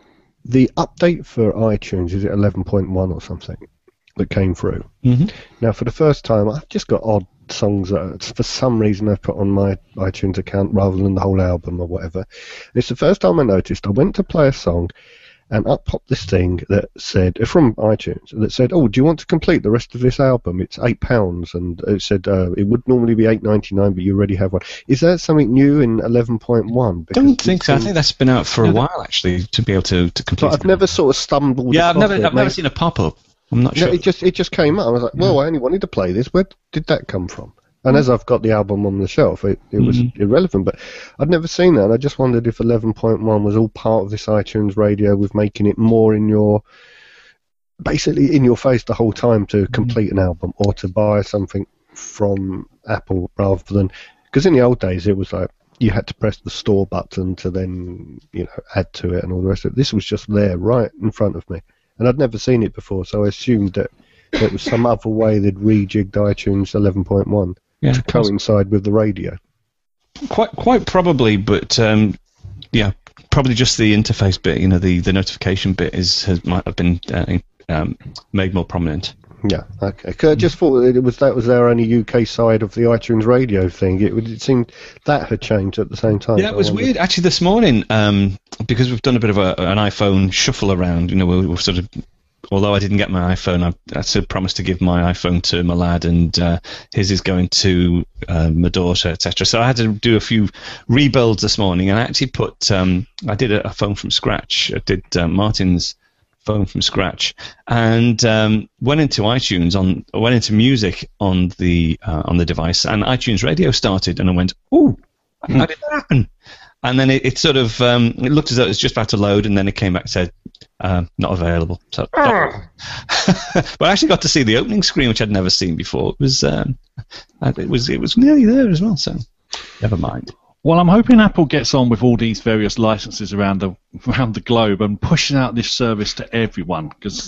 the update for iTunes, is it eleven point one or something that came through? Mm-hmm. Now, for the first time, I've just got odd songs that for some reason I've put on my iTunes account rather than the whole album or whatever. It's the first time I noticed. I went to play a song, and up popped this thing that said, from iTunes, that said, "Oh, do you want to complete the rest of this album? It's eight pounds." And it said uh, it would normally be eight ninety nine, but you already have one. Is that something new in eleven point one? I don't think so. I think that's been out for a while, actually, to be able to, to complete. But I've never sort of stumbled. Yeah, I've never, it, I've never seen a pop up. I'm not sure. No, it just it just came up. I was like, well, I only wanted to play this. Where did that come from? And as I've got the album on the shelf, it, it was mm-hmm. irrelevant. But I'd never seen that, and I just wondered if eleven point one was all part of this iTunes Radio with making it more in your, basically in your face the whole time to complete mm-hmm. an album or to buy something from Apple rather than... Because in the old days, it was like you had to press the store button to then, you know, add to it and all the rest of it. This was just there right in front of me. And I'd never seen it before, so I assumed that there was some other way they'd rejigged iTunes eleven point one. Yeah, to coincide with the radio. Quite, quite probably, but um, yeah, probably just the interface bit. You know, the, the notification bit is has might have been uh, um, made more prominent. Yeah, okay. I just thought it was that was their only U K side of the iTunes Radio thing. It, it seemed that had changed at the same time. Yeah, it was weird actually this morning um, because we've done a bit of a, an iPhone shuffle around. You know, we're, we're sort of. Although I didn't get my iPhone, I, I still promised to give my iPhone to my lad, and uh, his is going to uh, my daughter, et cetera. So I had to do a few rebuilds this morning, and I actually put, um, I did a, a phone from scratch. I did uh, Martin's phone from scratch, and um, went into iTunes on, went into music on the uh, on the device, and iTunes Radio started, and I went, "Ooh, how did that happen?" And then it, it sort of um, it looked as though it was just about to load, and then it came back and said, uh, "Not available." So, but I actually got to see the opening screen, which I'd never seen before. It was um, it was it was nearly there as well. So, never mind. Well, I'm hoping Apple gets on with all these various licenses around the around the globe and pushing out this service to everyone, because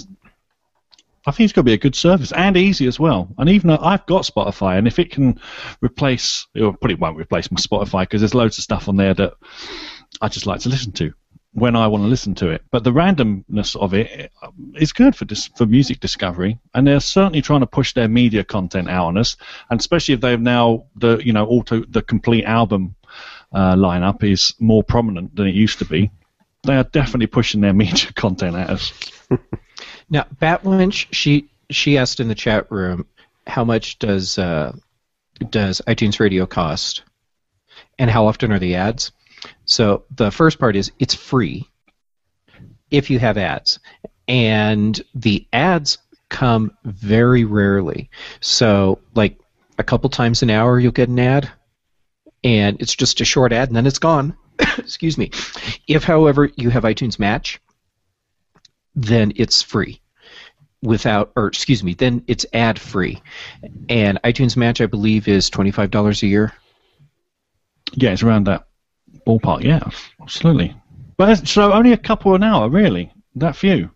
I think it's going to be a good service and easy as well. And even though I've got Spotify, and if it can replace, or probably won't replace my Spotify, because there's loads of stuff on there that I just like to listen to when I want to listen to it. But the randomness of it is good for dis- for music discovery, and they're certainly trying to push their media content out on us. And especially if they've now the you know auto the complete album uh, lineup is more prominent than it used to be. They are definitely pushing their media content at us. Now, Batwinch, she she asked in the chat room, how much does uh, does iTunes Radio cost, and how often are the ads? So the first part is it's free if you have ads, and the ads come very rarely. So like a couple times an hour you'll get an ad, and it's just a short ad, and then it's gone. Excuse me. If, however, you have iTunes Match, then it's free. Without, or excuse me, then it's ad free. And iTunes Match, I believe, is twenty-five dollars a year. Yeah, it's around that ballpark. Yeah, absolutely. But so only a couple an hour, really? That few?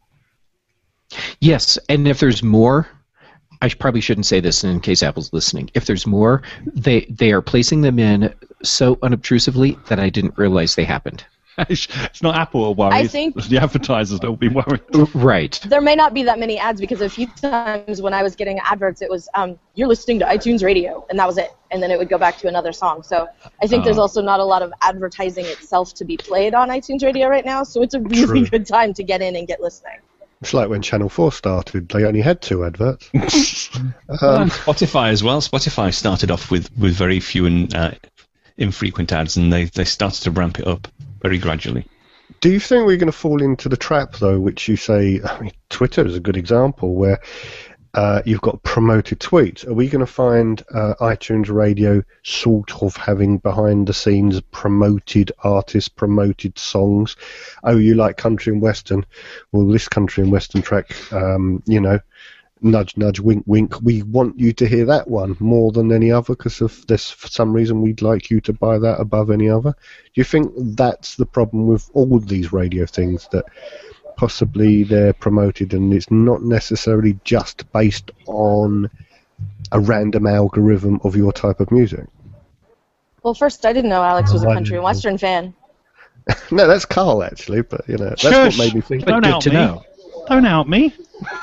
Yes, and if there's more, I probably shouldn't say this in case Apple's listening. If there's more, they they are placing them in so unobtrusively that I didn't realize they happened. It's not Apple will worry. I think it's the advertisers that will be worried. Right. There may not be that many ads, because a few times when I was getting adverts, it was, um, you're listening to iTunes Radio, and that was it. And then it would go back to another song. So I think uh, there's also not a lot of advertising itself to be played on iTunes Radio right now, so it's a really true. good time to get in and get listening. It's like when Channel four started, they only had two adverts. um, well, Spotify as well. Spotify started off with, with very few and uh, infrequent ads, and they, they started to ramp it up very gradually. Do you think we're going to fall into the trap, though, which you say, I mean, Twitter is a good example, where uh, you've got promoted tweets. Are we going to find uh, iTunes Radio sort of having behind-the-scenes promoted artists, promoted songs? Oh, you like country and western? Well, this country and western track, um, you know, nudge, nudge, wink, wink. We want you to hear that one more than any other because of this. For some reason, we'd like you to buy that above any other. Do you think that's the problem with all of these radio things, that possibly they're promoted and it's not necessarily just based on a random algorithm of your type of music? Well, first, I didn't know Alex was a Oh, I country and didn't. western fan. No, that's Carl actually, but you know that's Shush. what made me think. Don't Good out to me. know. Don't out me.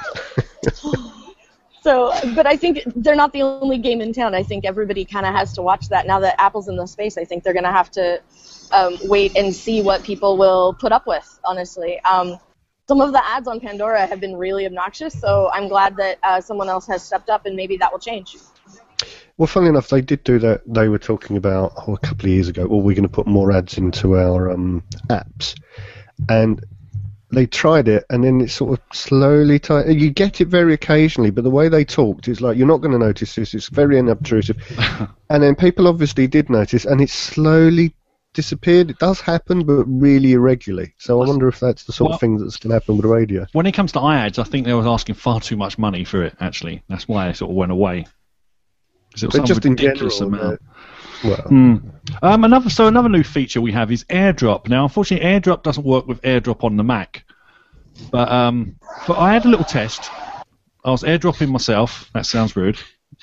So, but I think they're not the only game in town. I think everybody kind of has to watch that. Now that Apple's in the space, I think they're going to have to um, wait and see what people will put up with, honestly. Um, some of the ads on Pandora have been really obnoxious, so I'm glad that uh, someone else has stepped up, and maybe that will change. Well, funnily enough, they did do that. They were talking about oh, a couple of years ago, oh, we're going to put more ads into our um, apps. And they tried it, and then it sort of slowly... T- you get it very occasionally, but the way they talked, it's like, you're not going to notice this. It's very unobtrusive. And then people obviously did notice, and it slowly disappeared. It does happen, but really irregularly. So I wonder if that's the sort Well- of thing that's going to happen with the radio. When it comes to iAds, I think they were asking far too much money for it, actually. That's why it sort of went away. 'Cause it was But some just in ridiculous general... amount. uh, well, Hmm. Um, another so another new feature we have is AirDrop. Now, unfortunately, AirDrop doesn't work with AirDrop on the Mac, but um, but I had a little test. I was AirDropping myself. That sounds rude,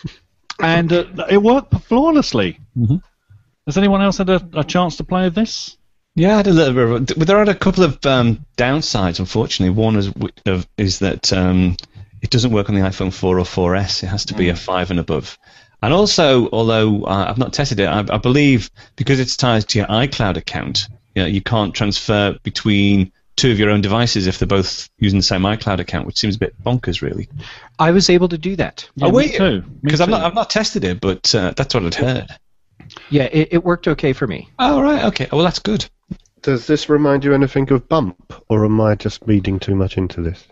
and uh, it worked flawlessly. Mhm. Has anyone else had a, a chance to play with this? Yeah, I had a little bit of, but there are a couple of um, downsides, unfortunately. One is, is that um, it doesn't work on the iPhone four or four S. It has to be a five and above. And also, although uh, I've not tested it, I, I believe because it's tied to your iCloud account, you know, you can't transfer between two of your own devices if they're both using the same iCloud account, which seems a bit bonkers, really. I was able to do that. Yeah, oh, me wait, too. Me Because I've too. not, I've not tested it, but uh, that's what I'd heard. Yeah, it, it worked okay for me. Oh, right, okay. Well, that's good. does this remind you anything of Bump, or am I just reading too much into this?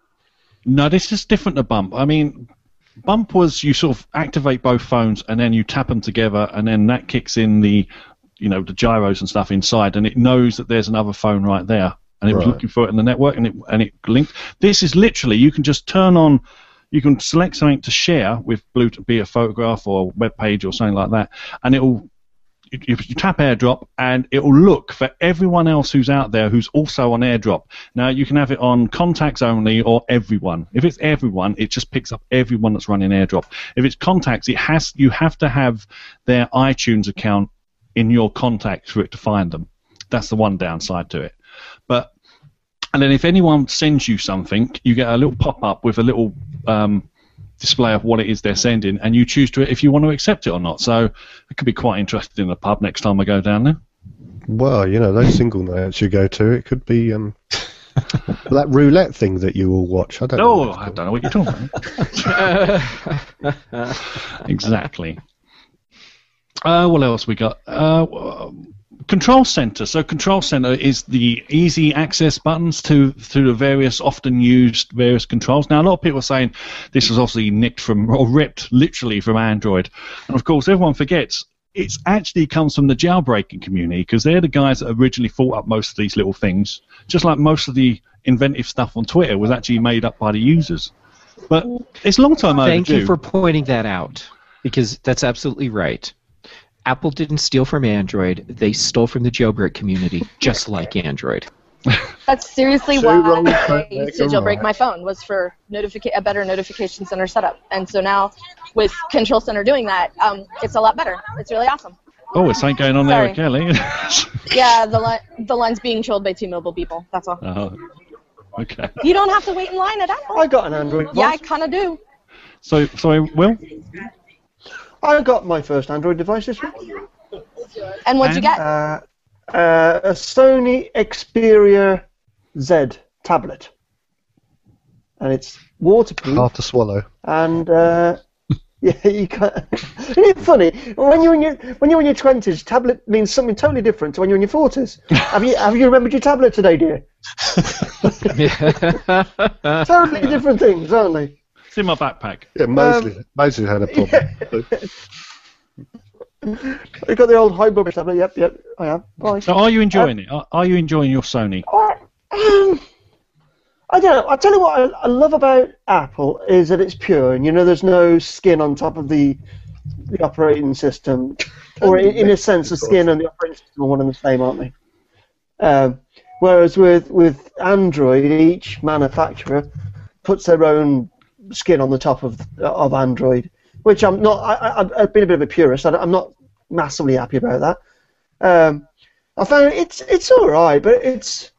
No, this is different to Bump. I mean, Bump was you sort of activate both phones and then you tap them together, and then that kicks in the, you know, the gyros and stuff inside, and it knows that there's another phone right there, and it was Right. looking for it in the network, and it and it linked. This is literally you can just turn on, you can select something to share with Bluetooth, be it a photograph or a web page or something like that, and it'll. You, you you tap AirDrop and it will look for everyone else who's out there who's also on AirDrop. Now you can have it on contacts only or everyone. If it's everyone, it just picks up everyone that's running AirDrop. If it's contacts, it has you have to have their iTunes account in your contacts for it to find them. That's the one downside to it. But and then if anyone sends you something, you get a little pop-up with a little um, display of what it is they're sending, and you choose to if you want to accept it or not. So it could be quite interesting in the pub next time I go down there. Well, you know, those single nights you go to, it could be um, that roulette thing that you all watch. I don't know. Oh, what it's I called. don't know what you're talking about. Exactly. Uh, what else we got? Uh, Control Center. So Control Center is the easy access buttons to to the various often used various controls. Now a lot of people are saying this was obviously nicked from or ripped literally from Android, and of course everyone forgets it actually comes from the jailbreaking community, because they're the guys that originally thought up most of these little things. Just like most of the inventive stuff on Twitter was actually made up by the users. But it's a long time overdue. Thank you for pointing that out, because that's absolutely right. Apple didn't steal from Android. They stole from the jailbreak community, just like Android. That's seriously Two why wrongs don't I make used to a jailbreak right. my phone, was for notifica- a better notification center setup. And so now, with Control Center doing that, um, it's a lot better. It's really awesome. Oh, it's ain't going on there Sorry. with Kelly. Yeah, the li- the line's being trolled by T-Mobile people. That's all. Oh, okay. You don't have to wait in line at Apple. I got an Android Yeah, I device. kind of do. So, sorry, Will? I got my first Android device this week. And what'd you And- get? Uh, uh, a Sony Xperia Z tablet, and it's waterproof. Hard to swallow. And uh, yeah, you can't. Isn't it funny when you're in your when you're in your twenties, tablet means something totally different to when you're in your forties. have you have you remembered your tablet today, dear? Totally different things, aren't they? It's in my backpack. Yeah, Mosley, um, Mosley had a problem. You got the old high blood pressure tablet. Yep, yep, I am. Bye. So, are you enjoying um, it? Are, are you enjoying your Sony? Um, I don't know. I'll tell you what I, I love about Apple is that it's pure, and you know, there's no skin on top of the the operating system, or in, in a sense, the skin and the operating system are one and the same, aren't they? Um, whereas with with Android, each manufacturer puts their own skin on the top of of Android, which I'm not. I, I, I've been a bit of a purist. I, I'm not massively happy about that. Um, I found it's it's all right, but it's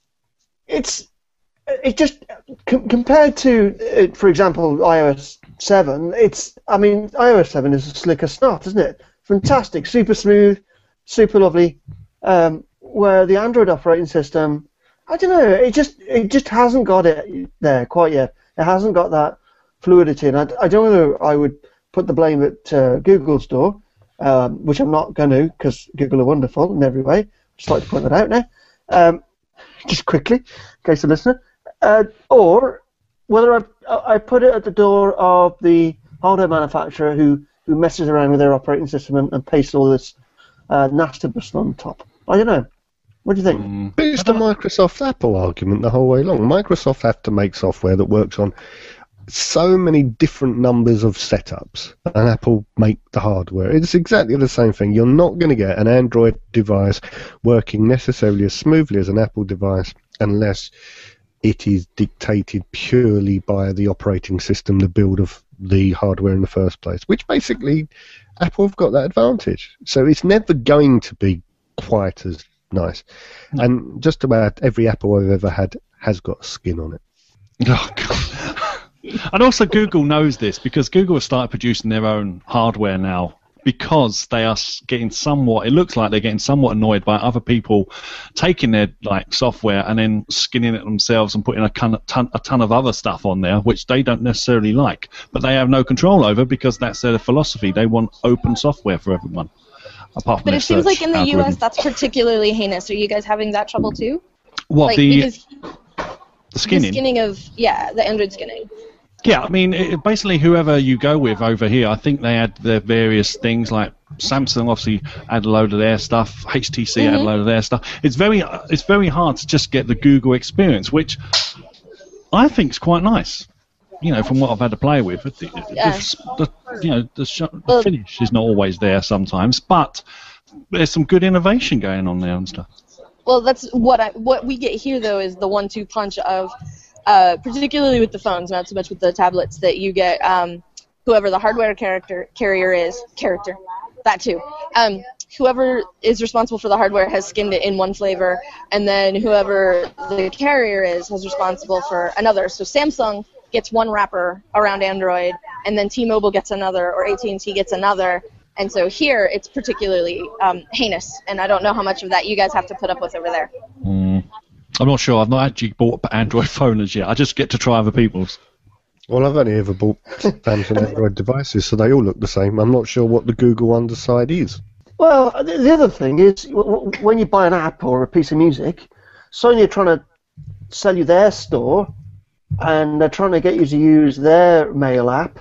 it's it just com- compared to, uh, for example, iOS seven. It's I mean, iOS seven is a slicker snot, isn't it? Fantastic, super smooth, super lovely. Um, where the Android operating system, I don't know, it just it just hasn't got it there quite yet. It hasn't got that fluidity, and I, I don't know whether I would put the blame at uh, Google's door, um, which I'm not going to, because Google are wonderful in every way. Just like to point that out now, um, just quickly, in case the listener, uh, or whether I I put it at the door of the hardware manufacturer who, who messes around with their operating system and, and pastes all this uh, nastiness on top. I don't know. What do you think? Mm. But it's the Microsoft Apple argument the whole way along. Microsoft have to make software that works on so many different numbers of setups, and Apple make the hardware. It's exactly the same thing. You're not going to get an Android device working necessarily as smoothly as an Apple device unless it is dictated purely by the operating system, the build of the hardware in the first place, which basically Apple have got that advantage. So it's never going to be quite as nice. No. And just about every Apple I've ever had has got skin on it. Oh, God. And also Google knows this, because Google has started producing their own hardware now, because they are getting somewhat, it looks like they're getting somewhat annoyed by other people taking their like software and then skinning it themselves and putting a ton, ton, a ton of other stuff on there, which they don't necessarily like, but they have no control over, because that's their philosophy. They want open software for everyone. Apart from but it seems like in the algorithm. U S that's particularly heinous. Are you guys having that trouble too? What, like, the, because the skinning? The skinning of, yeah, the Android skinning. Yeah, I mean, it, basically whoever you go with over here, I think they had their various things, like Samsung obviously had a load of their stuff, H T C mm-hmm. had a load of their stuff. It's very, it's very hard to just get the Google experience, which I think is quite nice. You know, from what I've had to play with, the, yeah. the, the, you know, the, sh- the finish is not always there sometimes, but there's some good innovation going on there and stuff. Well, that's what I, what we get here though is the one-two punch of, uh, particularly with the phones, not so much with the tablets, that you get um, whoever the hardware character carrier is, character, that too. Um, whoever is responsible for the hardware has skinned it in one flavor, and then whoever the carrier is has responsible for another. So Samsung gets one wrapper around Android, and then T-Mobile gets another, or A T and T gets another, and so here it's particularly um, heinous, and I don't know how much of that you guys have to put up with over there. Mm. I'm not sure. I've not actually bought an Android phone as yet. I just get to try other people's. Well, I've only ever bought Samsung Android devices, so they all look the same. I'm not sure what the Google underside is. Well, the other thing is, when you buy an app or a piece of music, Sony are trying to sell you their store, and they're trying to get you to use their mail app,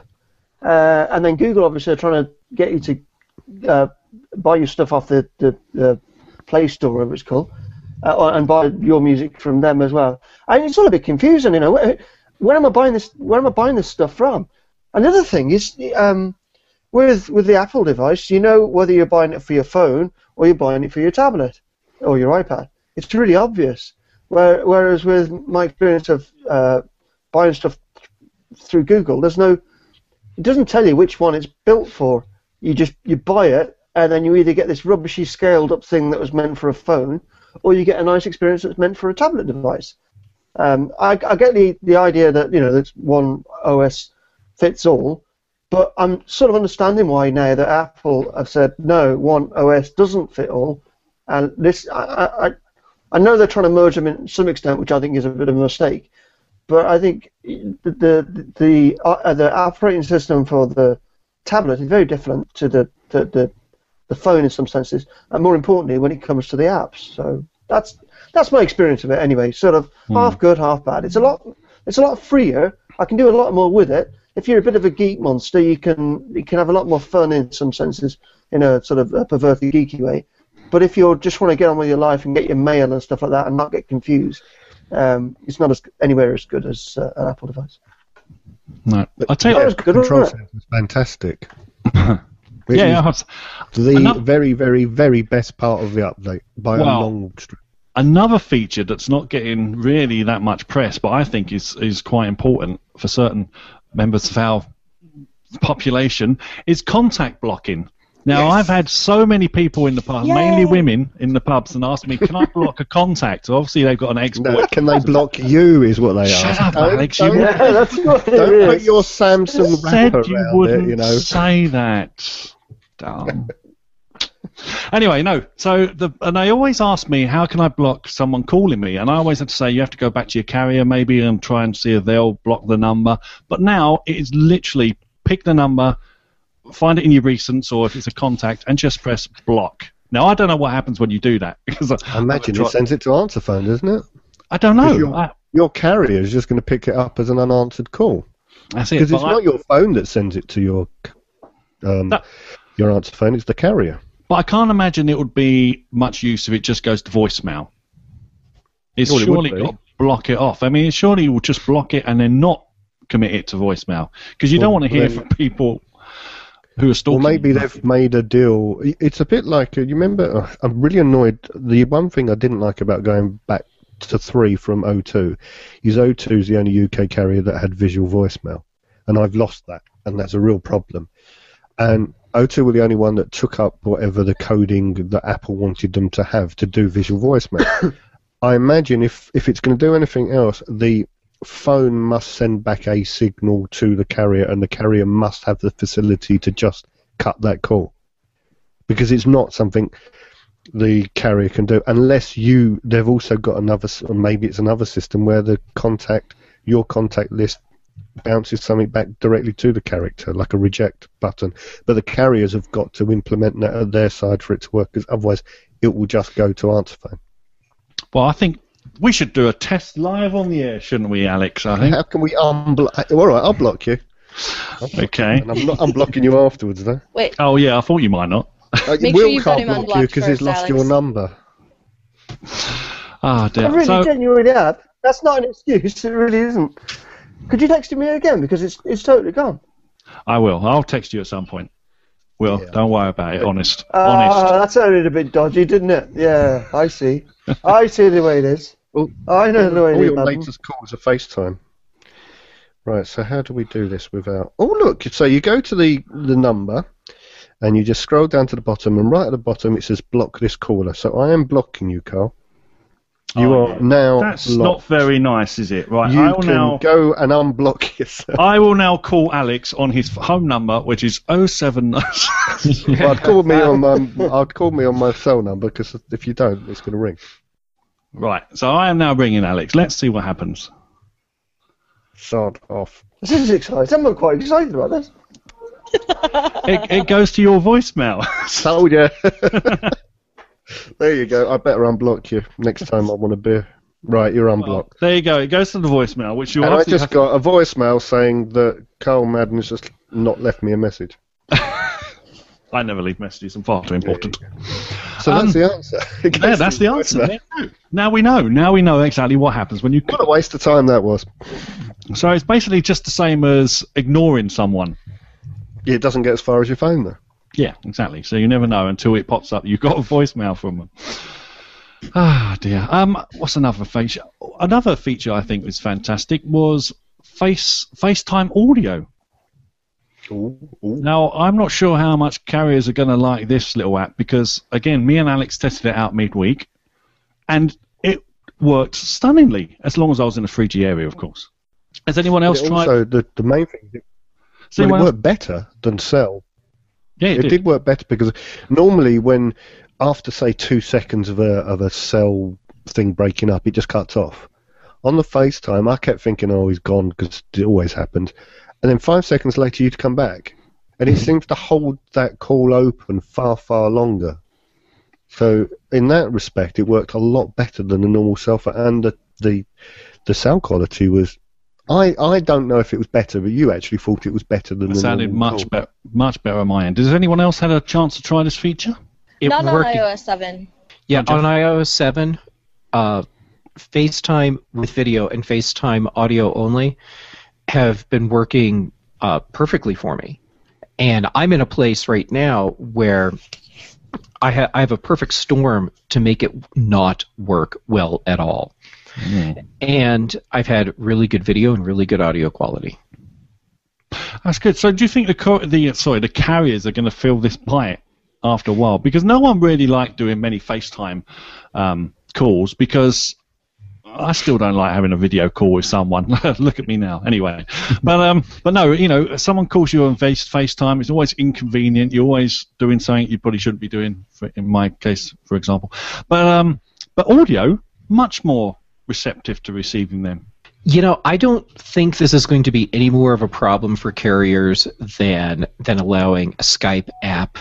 uh, and then Google obviously are trying to get you to uh, buy your stuff off the, the, the Play Store, whatever it's called, uh, and buy your music from them as well. And it's all a bit confusing, you know. Where, where am I buying this? Where am I buying this stuff from? Another thing is, um, with with the Apple device, you know whether you're buying it for your phone or you're buying it for your tablet or your iPad. It's really obvious. Where, whereas with my experience of uh, buying stuff through Google, there's no, it doesn't tell you which one it's built for. You just you buy it, and then you either get this rubbishy scaled up thing that was meant for a phone, or you get a nice experience that's meant for a tablet device. Um, I, I get the, the idea that, you know, that's one O S fits all, but I'm sort of understanding why now that Apple have said no, one O S doesn't fit all, and this I I, I know they're trying to merge them in some extent, which I think is a bit of a mistake. But I think the the the, uh, the operating system for the tablet is very different to the, the, the, the phone in some senses, and more importantly, when it comes to the apps. So that's that's my experience of it anyway. Sort of mm. half good, half bad. It's a lot it's a lot freer. I can do a lot more with it. if you're a bit of a geek monster, you can you can have a lot more fun in some senses, in a sort of a perverted geeky way. But if you just want to get on with your life and get your mail and stuff like that and not get confused, um, it's not as anywhere as good as uh, an Apple device. No, I'll tell you. That was good, Control wasn't it? center was fantastic. Yeah, yeah, I was- The Another- very, very, very best part of the update by Wow. a long stretch. Another feature that's not getting really that much press, but I think is is quite important for certain members of our population, is contact blocking. Now, Yes. I've had so many people in the pub, Yay. mainly women in the pubs, and asked me, "Can I block a contact?" So obviously, they've got an export. No, can they block you? Is what they Shut ask. up, Don't- Alex, you- Don't, Yeah, that's what it don't put is. your Samsung said wrapper you around wouldn't it. You know. say that. Dumb. Anyway, no. So the and they always ask me, how can I block someone calling me? And I always have to say, you have to go back to your carrier maybe and try and see if they'll block the number. But now it is literally pick the number, find it in your recents, or if it's a contact, and just press block. Now I don't know what happens when you do that because I, I imagine I've tried- it sends it to answer phone, doesn't it? I don't 'Cause know. you're- I, Your carrier is just going to pick it up as an unanswered call that's it. because it's But I- not your phone that sends it to your um, No. your answer phone. It's the carrier. But I can't imagine it would be much use if it just goes to voicemail. It's Well, it would surely be. got to block it off. I mean, surely you will just block it and then not commit it to voicemail because you don't Well, want to hear then- from people who are stalking. Well, maybe you. they've made a deal. It's a bit like, uh, you remember, uh, I'm really annoyed. The one thing I didn't like about going back to three from O two is O two is the only U K carrier that had visual voicemail. And I've lost that, and that's a real problem. And O two were the only one that took up whatever the coding that Apple wanted them to have to do visual voicemail. I imagine if, if it's going to do anything else, the phone must send back a signal to the carrier, and the carrier must have the facility to just cut that call, because it's not something the carrier can do unless you. They've also got another, s- or maybe it's another system where the contact, your contact list, bounces something back directly to the character, like a reject button. But the carriers have got to implement that at their side for it to work, because otherwise it will just go to answer phone. Well, I think we should do a test live on the air, shouldn't we, Alex? I think. How can we unblock? All right, I'll block you. Okay. And I'm not unblocking you afterwards, though. Wait, Oh yeah, I thought you might not. Uh, Make Will sure you've got can't him block you unblocked because he's first, lost Alex. your number. Ah, I dear. really So, genuinely have. That's not an excuse. It really isn't. Could you text me again, because it's it's totally gone. I will. I'll text you at some point. Will, Yeah. don't worry about it. Honest. Ah, Honest. that sounded a bit dodgy, didn't it? Yeah, I see. I see the way it is. Well, I know the way all it is. your Madam. latest calls are FaceTime. Right, so how do we do this without... Oh, look, so you go to the, the number, and you just scroll down to the bottom, and right at the bottom it says block this caller. So I am blocking you, Carl. You Oh, are yeah. now That's blocked. not very nice, is it? Right. You I will can now. go and unblock yourself. I will now call Alex on his home number, which is oh seven. Well, I'd call me on my, I'd call me on my cell number, because if you don't, it's going to ring. Right. So I am now ringing Alex. Let's see what happens. Sod off. This is exciting. I'm quite excited about this. It, it goes to your voicemail. Told ya. There you go. I better unblock you next time I want a beer. Right, you're unblocked. There you go. It goes to the voicemail, which you And I obviously just have- got a voicemail saying that Carl Madden has just not left me a message. I never leave messages. I'm far too important. So Um, that's the answer. It goes Yeah, to that's the the answer. voicemail. There you go. Now we know. Now we know exactly what happens when you. What a waste of time that was. So it's basically just the same as ignoring someone. It doesn't get as far as your phone, though. Yeah, exactly. So you never know until it pops up. You've got a voicemail from them. Ah, dear. Um, what's another feature? Another feature I think was fantastic was Face FaceTime audio. Ooh, ooh. Now, I'm not sure how much carriers are going to like this little app because, again, me and Alex tested it out midweek, and it worked stunningly, as long as I was in a three G area, of course. Has anyone else It tried? also, the, the main thing, Has well, anyone it else- worked better than Cell. Yeah, it, It did. did work better because normally when, after say two seconds of a of a cell thing breaking up, it just cuts off. On the FaceTime, I kept thinking, oh, he's gone, because it always happens. And then five seconds later, you'd come back. And it seems to hold that call open far, far longer. So in that respect, it worked a lot better than the normal cell phone. And the, the, the sound quality was I, I don't know if it was better, but you actually thought it was better than It the sounded normal much call. better, much better on my end. Does anyone else had a chance to try this feature? It Not on working- iOS seven. Yeah, Jeff? on iOS seven, uh, FaceTime with video and FaceTime audio only have been working uh, perfectly for me. And I'm in a place right now where I, ha- I have a perfect storm to make it not work well at all. And I've had really good video and really good audio quality. That's good. So, do you think the co- the sorry the carriers are going to feel this bite after a while? Because no one really liked doing many FaceTime um, calls because I still don't like having a video call with someone. Look at me now. Anyway, but um, but no, you know, someone calls you on face FaceTime. It's always inconvenient. You're always doing something you probably shouldn't be doing. For, in my case, for example, but um, but audio much more receptive to receiving them. You know, I don't think this is going to be any more of a problem for carriers than than allowing a Skype app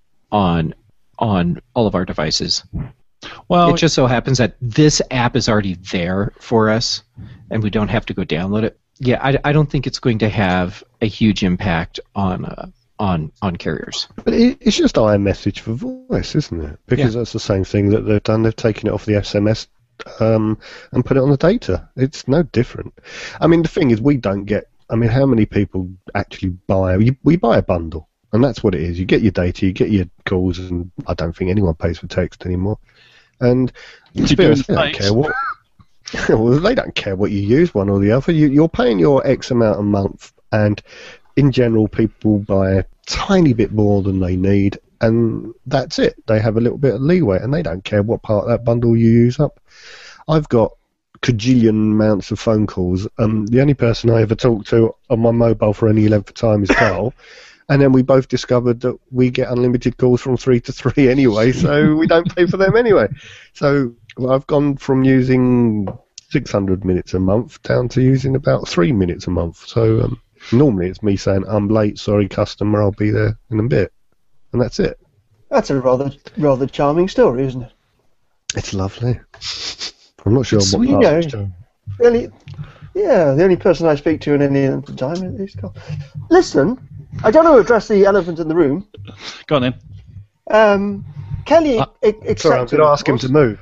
on on all of our devices. Well, It just so happens that this app is already there for us, and we don't have to go download it. Yeah, I, I don't think it's going to have a huge impact on uh, on on carriers. But it, it's just iMessage for voice, isn't it? Because that's the same thing that they've done. They've taken it off the S M S um, and put it on the data. It's no different. I mean, the thing is, we don't get. I mean, how many people actually buy? You, we buy a bundle, and that's what it is. You get your data, you get your calls, and I don't think anyone pays for text anymore. And to be honest, they don't care what. Well, they don't care what you use, one or the other. You, you're paying your X amount a month, and in general, people buy a tiny bit more than they need, and that's it. They have a little bit of leeway, and they don't care what part of that bundle you use up. I've got cajillion amounts of phone calls. Um, the only person I ever talked to on my mobile for any length of time is Carl. And then we both discovered that we get unlimited calls from three to three anyway, so we don't pay for them anyway. So well, I've gone from using six hundred minutes a month down to using about three minutes a month. So um, normally it's me saying, I'm late, sorry customer, I'll be there in a bit. And that's it. That's a rather rather charming story, isn't it? It's lovely. I'm not sure It's what sweet, part yeah. it's to. Really, yeah, the only person I speak to in any length of time is Carl. Listen, I don't know to address the elephant in the room. Go on then. Um, Kelly Uh, a- accepted. Sorry, I'm going to ask him to move.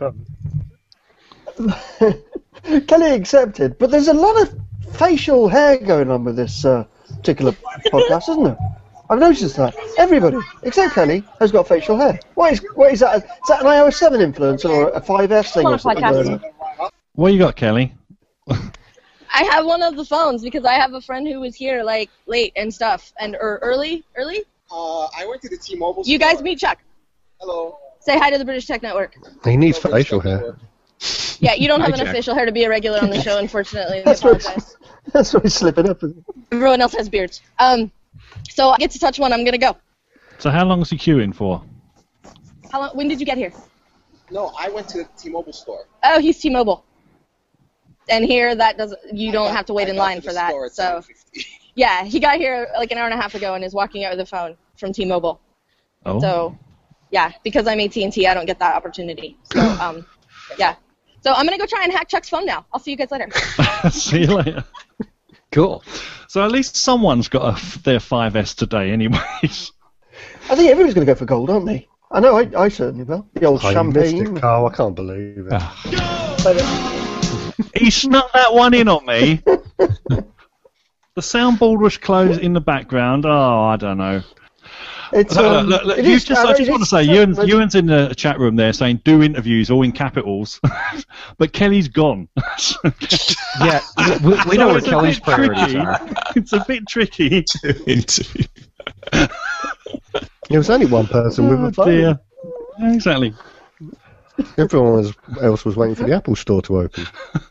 Kelly accepted, but there's a lot of facial hair going on with this uh, particular podcast, isn't there? I've noticed that everybody, except Kelly, has got facial hair. What is what is that? Is that an iOS seven influence or a five S thing I'm on or a something? podcast. going on? What you got, Kelly? I have one of the phones because I have a friend who was here like late and stuff and or early, early. Uh, I went to the T-Mobile You store. guys meet Chuck. Hello. Say hi to the British Tech Network. He needs Hello, facial British hair. Network. Yeah, you don't have Hi, enough Jack. facial hair to be a regular on the show, unfortunately. I That's what, apologize. that's what he's slipping up. isn't it? Everyone else has beards. Um, so I get to touch one. I'm gonna go. So how long is he queuing for? How long? When did you get here? No, I went to the T-Mobile store. Oh, he's T-Mobile. And here, that doesn't. You I don't got- have to wait I in got line to the for that. store at So seven fifty. yeah, he got here like an hour and a half ago and is walking out with a phone from T-Mobile. Oh, So, yeah, because I'm A T and T, I don't get that opportunity. So, um, yeah. So I'm gonna go try and hack Chuck's phone now. I'll see you guys later. see you later. Cool. So at least someone's got a f their five S today, anyways. I think everyone's going to go for gold, aren't they? I know, I, I certainly will. The old Oh, you missed champagne. it, Carl. I can't believe it. But, uh, He snuck that one in on me. The soundboard was closed in the background. Oh, I don't know. it's, Look, um, look, look, it you is- just, uh, I just it want to is- say, Ewan, it's- Ewan's in the chat room there saying do interviews all in capitals, but Kelly's gone. Yeah, we, we know So what it's a Kelly's bit priorities tricky. are. It's a bit tricky. Interview. There was only one person with Oh a phone. dear. Exactly. Everyone was, else was waiting for the Apple Store to open.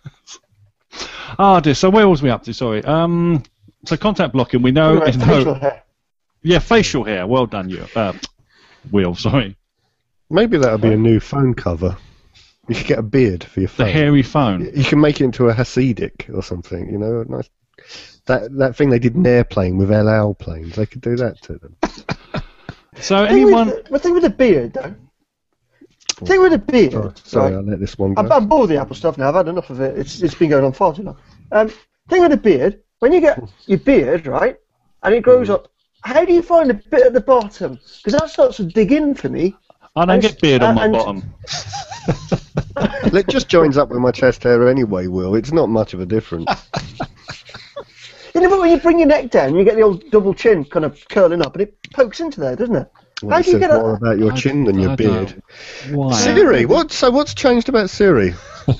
Oh dear. So where was we up to? Sorry. Um. So contact blocking. We know. Right, is no- facial hair. yeah, facial hair. Well done, you. Uh, Will. Sorry. Maybe that'll be a new phone cover. You could get a beard for your The phone. hairy phone. You can make it into a Hasidic or something, you know. Nice. That that thing they did in airplane with El Al planes, they could do that to them. So The thing anyone. with, the thing with the beard, though. The thing with the beard. Sorry, sorry right, I let this one go. I'm, I'm bored of the Apple stuff now. I've had enough of it. It's it's been going on far too long. Um, thing with a beard, when you get your beard, right, and it grows up, how do you find a bit at the bottom? Because that starts to dig in for me. I don't get beard on my and- bottom. It just joins up with my chest hair anyway, Will. It's not much of a difference. You know, but when you bring your neck down, you get the old double chin kind of curling up, and it pokes into there, doesn't it? Well, How it do you says get more a... about your chin than your I beard. don't- Why? Siri, what? So what's changed about Siri?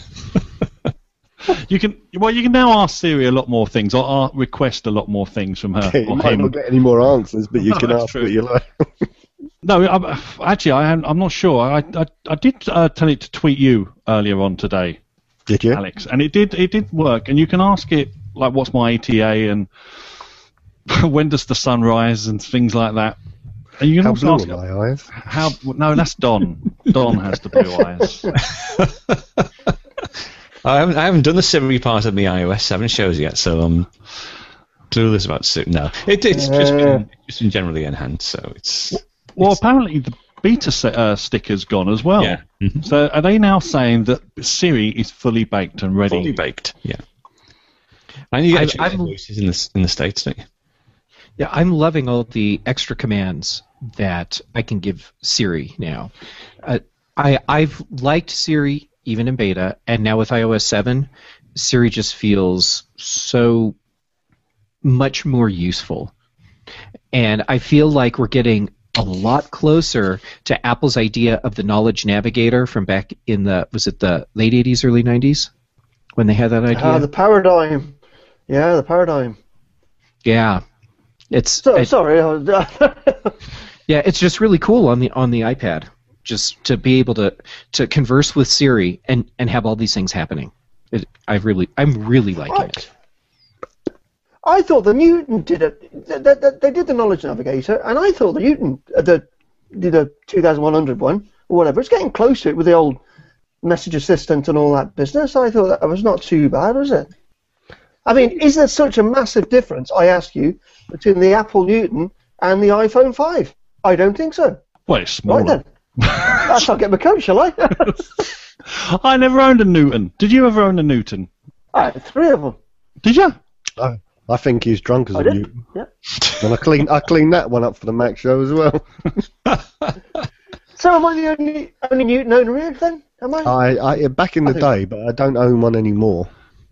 You can well, you can now ask Siri a lot more things, or uh, request a lot more things from her You or might him. not get any more answers, but you No, can that's ask true. what you like. No, I, actually, I am, I'm not sure. I I, I did uh, tell it to tweet you earlier on today, Did you? Alex, and it did it did work. And you can ask it like, "What's my E T A?" and "When does the sun rise?" and things like that. And you can How also blue ask are it, my eyes? how. No, that's Don. Don has the blue eyes. I haven't, I haven't done the Siri part of my iOS seven shows yet, so I'm clueless about Siri. No, it, it's just been, it's been generally enhanced, so it's... Well, apparently the beta se- uh, sticker's gone as well. Yeah. Mhm. So are they now saying that Siri is fully baked and ready? Fully baked, yeah. And you I've- get actually I'm- voices in the, in the States, don't you? Yeah, I'm loving all the extra commands that I can give Siri now. Uh, I I've liked Siri even in beta, and now with iOS seven, Siri just feels so much more useful. And I feel like we're getting a lot closer to Apple's idea of the Knowledge Navigator from back in the, was it the late eighties, early nineties? When they had that idea? Ah, the paradigm. Yeah, the paradigm. Yeah. It's, So, it- sorry. I was- Yeah, it's just really cool on the on the iPad, just to be able to, to converse with Siri and, and have all these things happening. It, I really, I'm really liking Right. it. I thought the Newton did it. They, they, they did the Knowledge Navigator, and I thought the Newton uh, the did a two thousand one hundred one or whatever. It's getting close to it with the old message assistant and all that business. I thought that was not too bad, was it? I mean, is there such a massive difference, I ask you, between the Apple Newton and the iPhone five? I don't think so. Well, it's smaller. Right then. I shall get my coat, shall I? I never owned a Newton. Did you ever own a Newton? I had three of them. Did you? I, I think he's drunk as I a did. Newton. Yeah. And I cleaned, I cleaned that one up for the Mac show as well. So am I the only, only Newton owner here then? Am I? I, I back in the I think- day, but I don't own one anymore.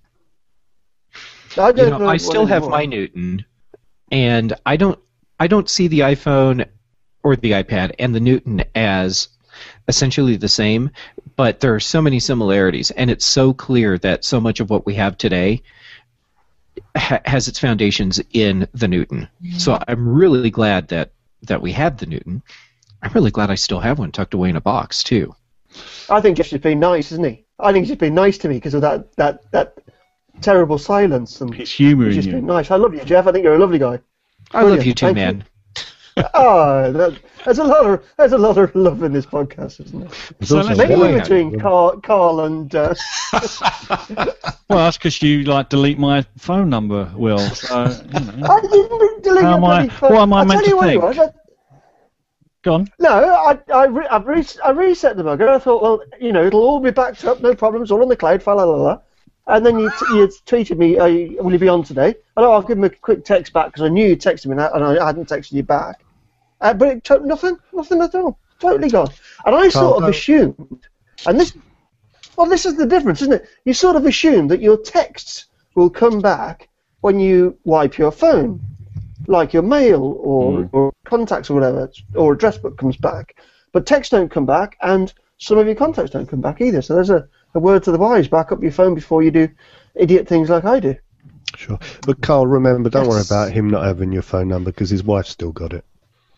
I, You don't know, know I what still have anymore. my Newton, and I don't, I don't see the iPhone or the iPad and the Newton as essentially the same, but there are so many similarities, and it's so clear that so much of what we have today ha- has its foundations in the Newton. So I'm really glad that, that we have the Newton. I'm really glad I still have one tucked away in a box, too. I think Jeff's just been nice, isn't he? I think he's just been nice to me because of that, that, that terrible silence. And It's humour he's in just you. been nice. I love you, Jeff. I think you're a lovely guy. I love Brilliant. you too, Thank man. Oh, that, there's a lot of there's a lot of love in this podcast, isn't there? There's So also let's- Mainly one- between Carl, Carl and uh, Well, that's because you like delete my phone number, Will. So, you know. I didn't delete How your am I- bloody phone. what am I I'll meant tell to you what it think? was. I, Go on. no, I I, re, I, re, I reset the bugger. I thought, well, you know, it'll all be backed up, no problems, all on the cloud, fa la la la. And then you t- you tweeted me, uh, will you be on today? I know I'll give him a quick text back because I knew you texted me and I, and I hadn't texted you back. Uh, but it took nothing, nothing at all, totally gone. And I sort of Carl, assumed, and this, well, this is the difference, isn't it? You sort of assume that your texts will come back when you wipe your phone, like your mail or, Mm. or contacts or whatever, or address book comes back. But texts don't come back, and some of your contacts don't come back either. So there's a, a word to the wise: back up your phone before you do idiot things like I do. Sure. But Carl, remember, don't worry Yes. about him not having your phone number because his wife's still got it.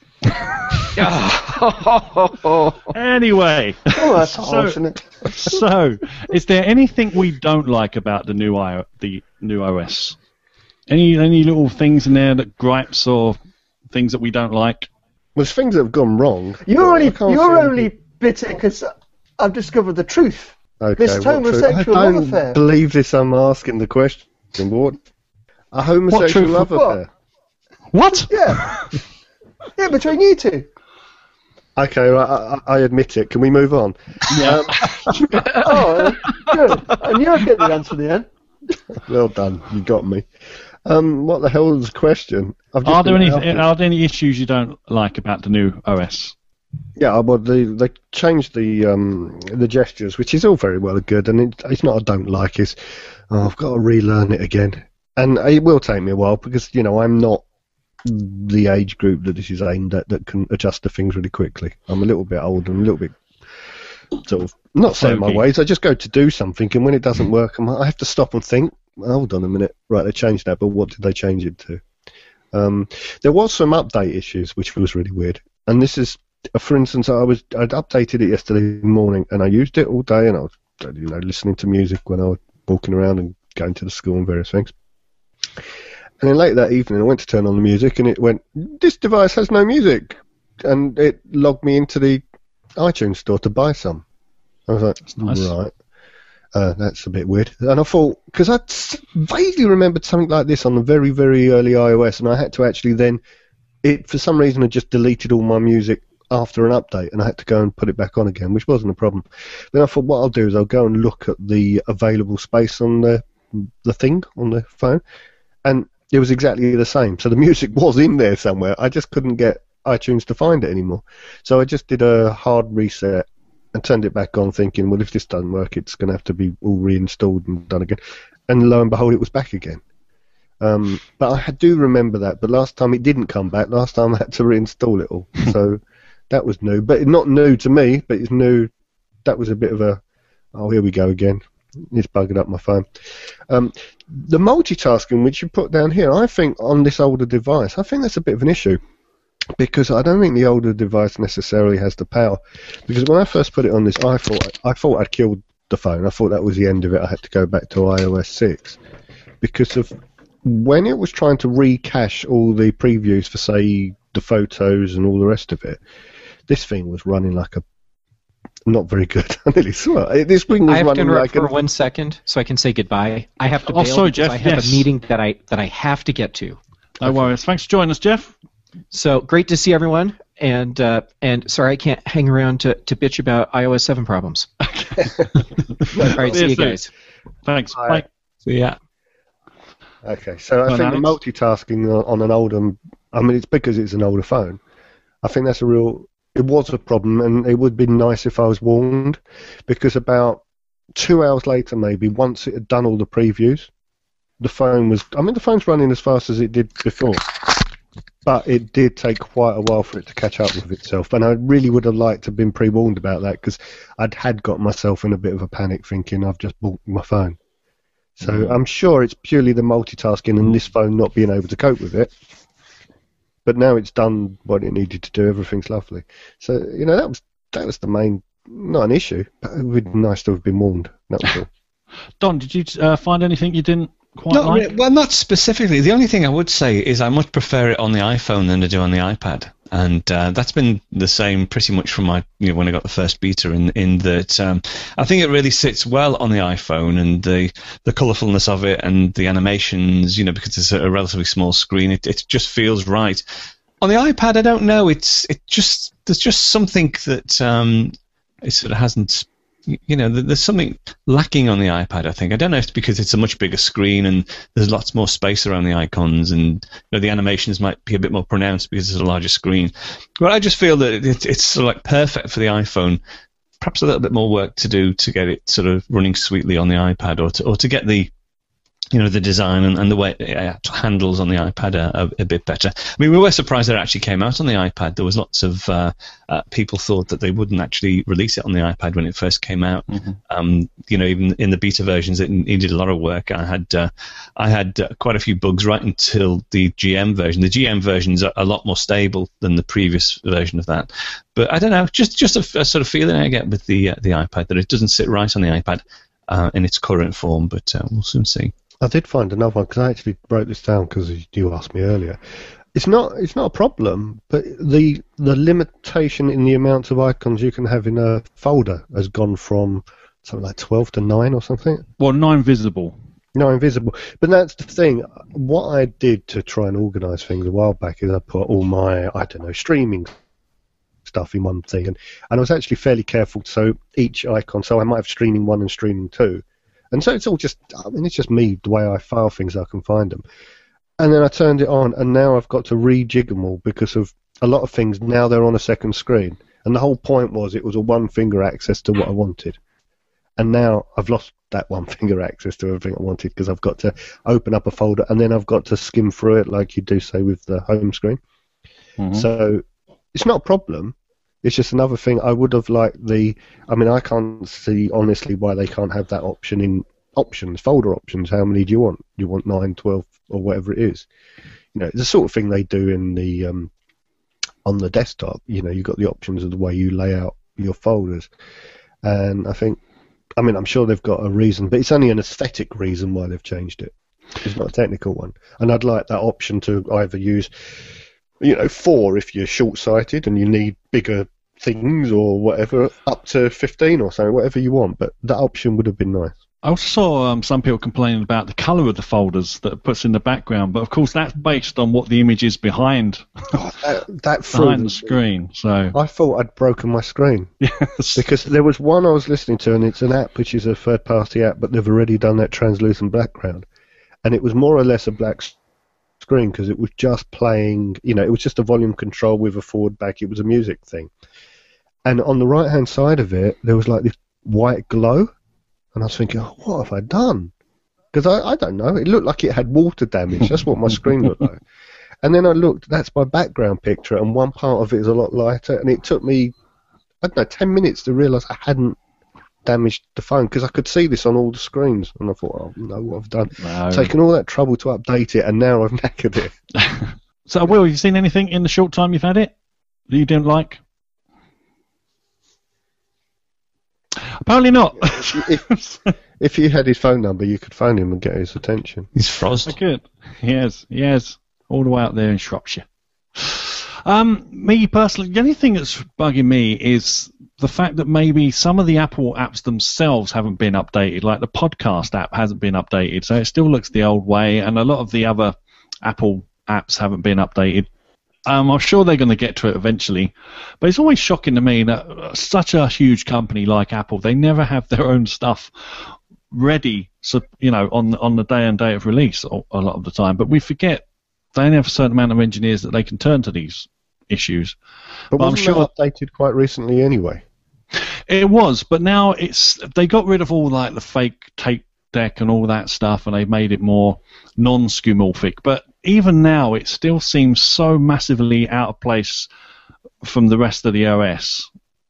Anyway, Oh, that's So- harsh, isn't it? so is there anything we don't like about the new I the new O S? Any any little things in there that gripes or things that we don't like? There's things that have gone wrong. You're but I only can't you're see anything- only bitter because I've discovered the truth. Okay, this what truth? homosexual I love don't affair. believe this. I'm asking the question. What? A homosexual truth? love What? affair. What? Yeah, yeah, between you two. Okay, right, I, I I admit it. Can we move on? Yeah. Oh, uh, good. And you'll get the answer at the end. Well done, you got me. Um, what the hell is the question? I've just Are there been any out of- are there any issues you don't like about the new O S? Yeah, well, they they changed the um the gestures, which is all very well and good, and it, it's not I don't like. It's oh, I've got to relearn it again, and it will take me a while because you know I'm not the age group that this is aimed at that can adjust to things really quickly. I'm a little bit older and a little bit sort of not set in my Fogey. ways. I just go to do something, and when it doesn't work, I'm, I have to stop and think. Hold on a minute, right? They changed that, but what did they change it to? Um, there was some update issues, which was really weird, and this is. For instance, I was I'd updated it yesterday morning, and I used it all day, and I was you know listening to music when I was walking around and going to the school and various things. And then late that evening, I went to turn on the music, and it went, "This device has no music," and it logged me into the iTunes store to buy some. I was like, nice. right, uh, that's a bit weird. And I thought, because I vaguely remembered something like this on the very, very early iOS, and I had to actually then, it for some reason had just deleted all my music after an update, and I had to go and put it back on again, which wasn't a problem. Then I thought what I'll do is I'll go and look at the available space on the the thing on the phone, and it was exactly the same. So the music was in there somewhere. I just couldn't get iTunes to find it anymore. So I just did a hard reset and turned it back on, thinking, well, if this doesn't work, it's going to have to be all reinstalled and done again. And lo and behold, it was back again. Um, but I do remember that. But last time it didn't come back. Last time I had to reinstall it all. So that was new, but not new to me, but it's new. That was a bit of a, oh, here we go again. It's buggered up my phone. Um, the multitasking, which you put down here, I think on this older device, I think that's a bit of an issue because I don't think the older device necessarily has the power. Because when I first put it on this, I thought I thought I'd killed the phone. I thought that was the end of it. I had to go back to i O S six because of when it was trying to recache all the previews for, say, the photos and all the rest of it. This thing was running like a not very good. I nearly swear. This thing was I have to running interrupt like for a, one second so I can say goodbye. I have to Oh, bail sorry, because Jeff, I have yes. a meeting that I that I have to get to. No worries. Thanks for joining us, Jeff. So great to see everyone, and uh, and sorry I can't hang around to, to bitch about i O S seven problems. All right, see you Yes, sir. guys. Thanks. Hi. Bye. So, yeah. Okay, so I Go on, think the Alex. multitasking on, on an older, I mean, it's because it's an older phone. I think that's a real, it was a problem, and it would be nice if I was warned, because about two hours later, maybe, once it had done all the previews, the phone was, I mean, the phone's running as fast as it did before, but it did take quite a while for it to catch up with itself, and I really would have liked to have been pre-warned about that, because I'd had got myself in a bit of a panic thinking I've just bought my phone. So Mm. I'm sure it's purely the multitasking and this phone not being able to cope with it. But now it's done what it needed to do. Everything's lovely. So, you know, that was that was the main, not an issue, but it would be nice to have been warned. That was all. Don, did you uh, find anything you didn't quite Not like? re- well, not specifically. The only thing I would say is I much prefer it on the iPhone than I do on the iPad, and uh, that's been the same pretty much from my you know when I got the first beta. In in that um, I think it really sits well on the iPhone, and the the colourfulness of it and the animations, you know, because it's a, a relatively small screen, it it just feels right. On the iPad, I don't know. It's it just there's just something that um, it sort of hasn't. You know, there's something lacking on the iPad, I think. I don't know if it's because it's a much bigger screen and there's lots more space around the icons, and you know, the animations might be a bit more pronounced because it's a larger screen. But I just feel that it, it's sort of like perfect for the iPhone. Perhaps a little bit more work to do to get it sort of running sweetly on the iPad, or to, or to get the you know the design and, and the way it handles on the iPad a, a, a bit better. I mean, we were surprised that it actually came out on the iPad. There was lots of uh, uh, people thought that they wouldn't actually release it on the iPad when it first came out. Mm-hmm. Um, you know, even in the beta versions, it needed a lot of work. I had uh, I had uh, quite a few bugs right until the G M version. The G M versions are a lot more stable than the previous version of that. But I don't know, just just a, a sort of feeling I get with the uh, the iPad that it doesn't sit right on the iPad uh, in its current form. But uh, we'll soon see. I did find another one because I actually wrote this down because you asked me earlier. It's not it's not a problem, but the the limitation in the amount of icons you can have in a folder has gone from something like twelve to nine or something. Well, nine visible. No, invisible. But that's the thing. What I did to try and organise things a while back is I put all my, I don't know, streaming stuff in one thing. And, and I was actually fairly careful. So each icon, so I might have streaming one and streaming two. And so it's all just, I mean, it's just me, the way I file things, I can find them. And then I turned it on, and now I've got to rejig them all because of a lot of things. Now they're on a second screen. And the whole point was it was a one-finger access to what I wanted. And now I've lost that one-finger access to everything I wanted because I've got to open up a folder, and then I've got to skim through it like you do, say, with the home screen. Mm-hmm. So it's not a problem. It's just another thing. I would have liked the... I mean, I can't see, honestly, why they can't have that option in options, folder options. How many do you want? Do you want nine, twelve, or whatever it is? You know, it's the sort of thing they do in the um, on the desktop. You know, you've got the options of the way you lay out your folders. And I think... I mean, I'm sure they've got a reason, but it's only an aesthetic reason why they've changed it. It's not a technical one. And I'd like that option to either use... You know, four if you're short-sighted and you need bigger things or whatever, up to fifteen or something, whatever you want. But that option would have been nice. I also saw um, some people complaining about the colour of the folders that it puts in the background, but of course that's based on what the image is behind, oh, that, that behind the screen. So I thought I'd broken my screen. Yes. Because there was one I was listening to, and it's an app which is a third-party app, but they've already done that translucent background. And it was more or less a black screen because it was just playing, you know, it was just a volume control with a forward back. It was a music thing. And on the right-hand side of it, there was like this white glow. And I was thinking, oh, what have I done? Because I, I don't know. It looked like it had water damage. That's what my screen looked like. And then I looked, that's my background picture, and one part of it is a lot lighter. And it took me, I don't know, ten minutes to realise I hadn't damaged the phone because I could see this on all the screens. And I thought, oh, no, what I've done. No. Taken all that trouble to update it, and now I've knackered it. So, Will, have you seen anything in the short time you've had it that you didn't like? Apparently not. if, if you had his phone number, you could phone him and get his attention. He's Frost. I could. Yes, yes. All the way out there in Shropshire. Um, me personally, the only thing that's bugging me is the fact that maybe some of the Apple apps themselves haven't been updated, like the podcast app hasn't been updated, so it still looks the old way, and a lot of the other Apple apps haven't been updated. Um, I'm sure they're going to get to it eventually, but it's always shocking to me that such a huge company like Apple, they never have their own stuff ready, so you know, on on the day and day of release a lot of the time. But we forget they only have a certain amount of engineers that they can turn to these issues. But, but wasn't I'm sure that updated quite recently anyway? It was, but now it's they got rid of all like the fake tape deck and all that stuff, and they've made it more non-skeuomorphic. But even now, it still seems so massively out of place from the rest of the O S.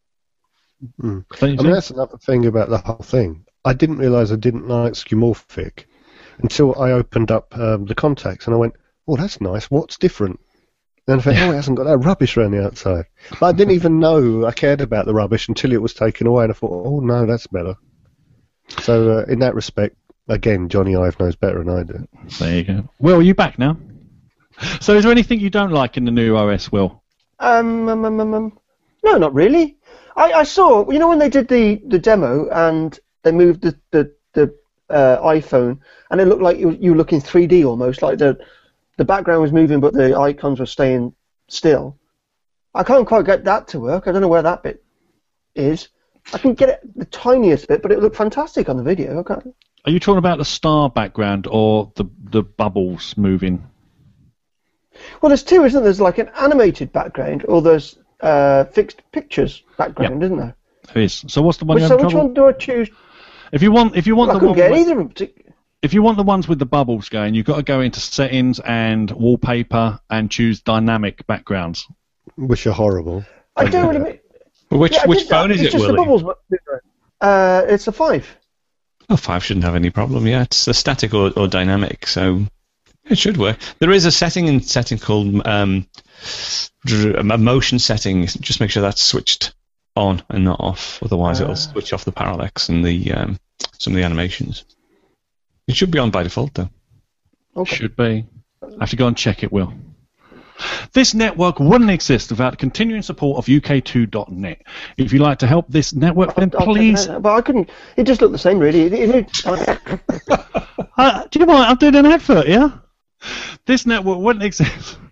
Mm. I mean, that's another thing about the whole thing. I didn't realise I didn't like skeuomorphic until I opened up um, the contacts, and I went, oh, that's nice. What's different? And I thought, oh, it hasn't got that rubbish around the outside. But I didn't even know I cared about the rubbish until it was taken away, and I thought, oh, no, that's better. So, uh, in that respect, again, Johnny Ive knows better than I do. There you go. Will, are you back now? So is there anything you don't like in the new O S, Will? Um, um, um, um, um no, not really. I, I saw, you know, when they did the, the demo and they moved the the, the uh, iPhone, and it looked like you, you were looking three D almost, like the the background was moving but the icons were staying still. I can't quite get that to work. I don't know where that bit is. I can get it the tiniest bit, but it looked fantastic on the video. I can't... Are you talking about the star background or the the bubbles moving? Well, there's two, isn't there? There's like an animated background, or there's uh, fixed pictures background, yep. Isn't there? There is. So what's the one? Which, you so have which trouble? one do I choose? If you want, if you want well, the I couldn't one get with, either of them. If you want the ones with the bubbles going, you've got to go into settings and wallpaper and choose dynamic backgrounds. Which are horrible. I don't really mean... Well, which yeah, which phone that. is it's it, just Willie? The bubbles, uh, it's a five. Oh, five shouldn't have any problem. Yeah, it's a static or, or dynamic, so it should work. There is a setting in setting called um, a motion setting. Just make sure that's switched on and not off. Otherwise, uh. it'll switch off the parallax and the um, some of the animations. It should be on by default, though. Okay. Should be. I have to go and check it, Will. This network wouldn't exist without the continuing support of U K two dot net. If you'd like to help this network, then I'll, I'll please... But I couldn't... It just looked the same, really. It, it, uh, do you mind? I'm doing an advert, yeah? This network wouldn't exist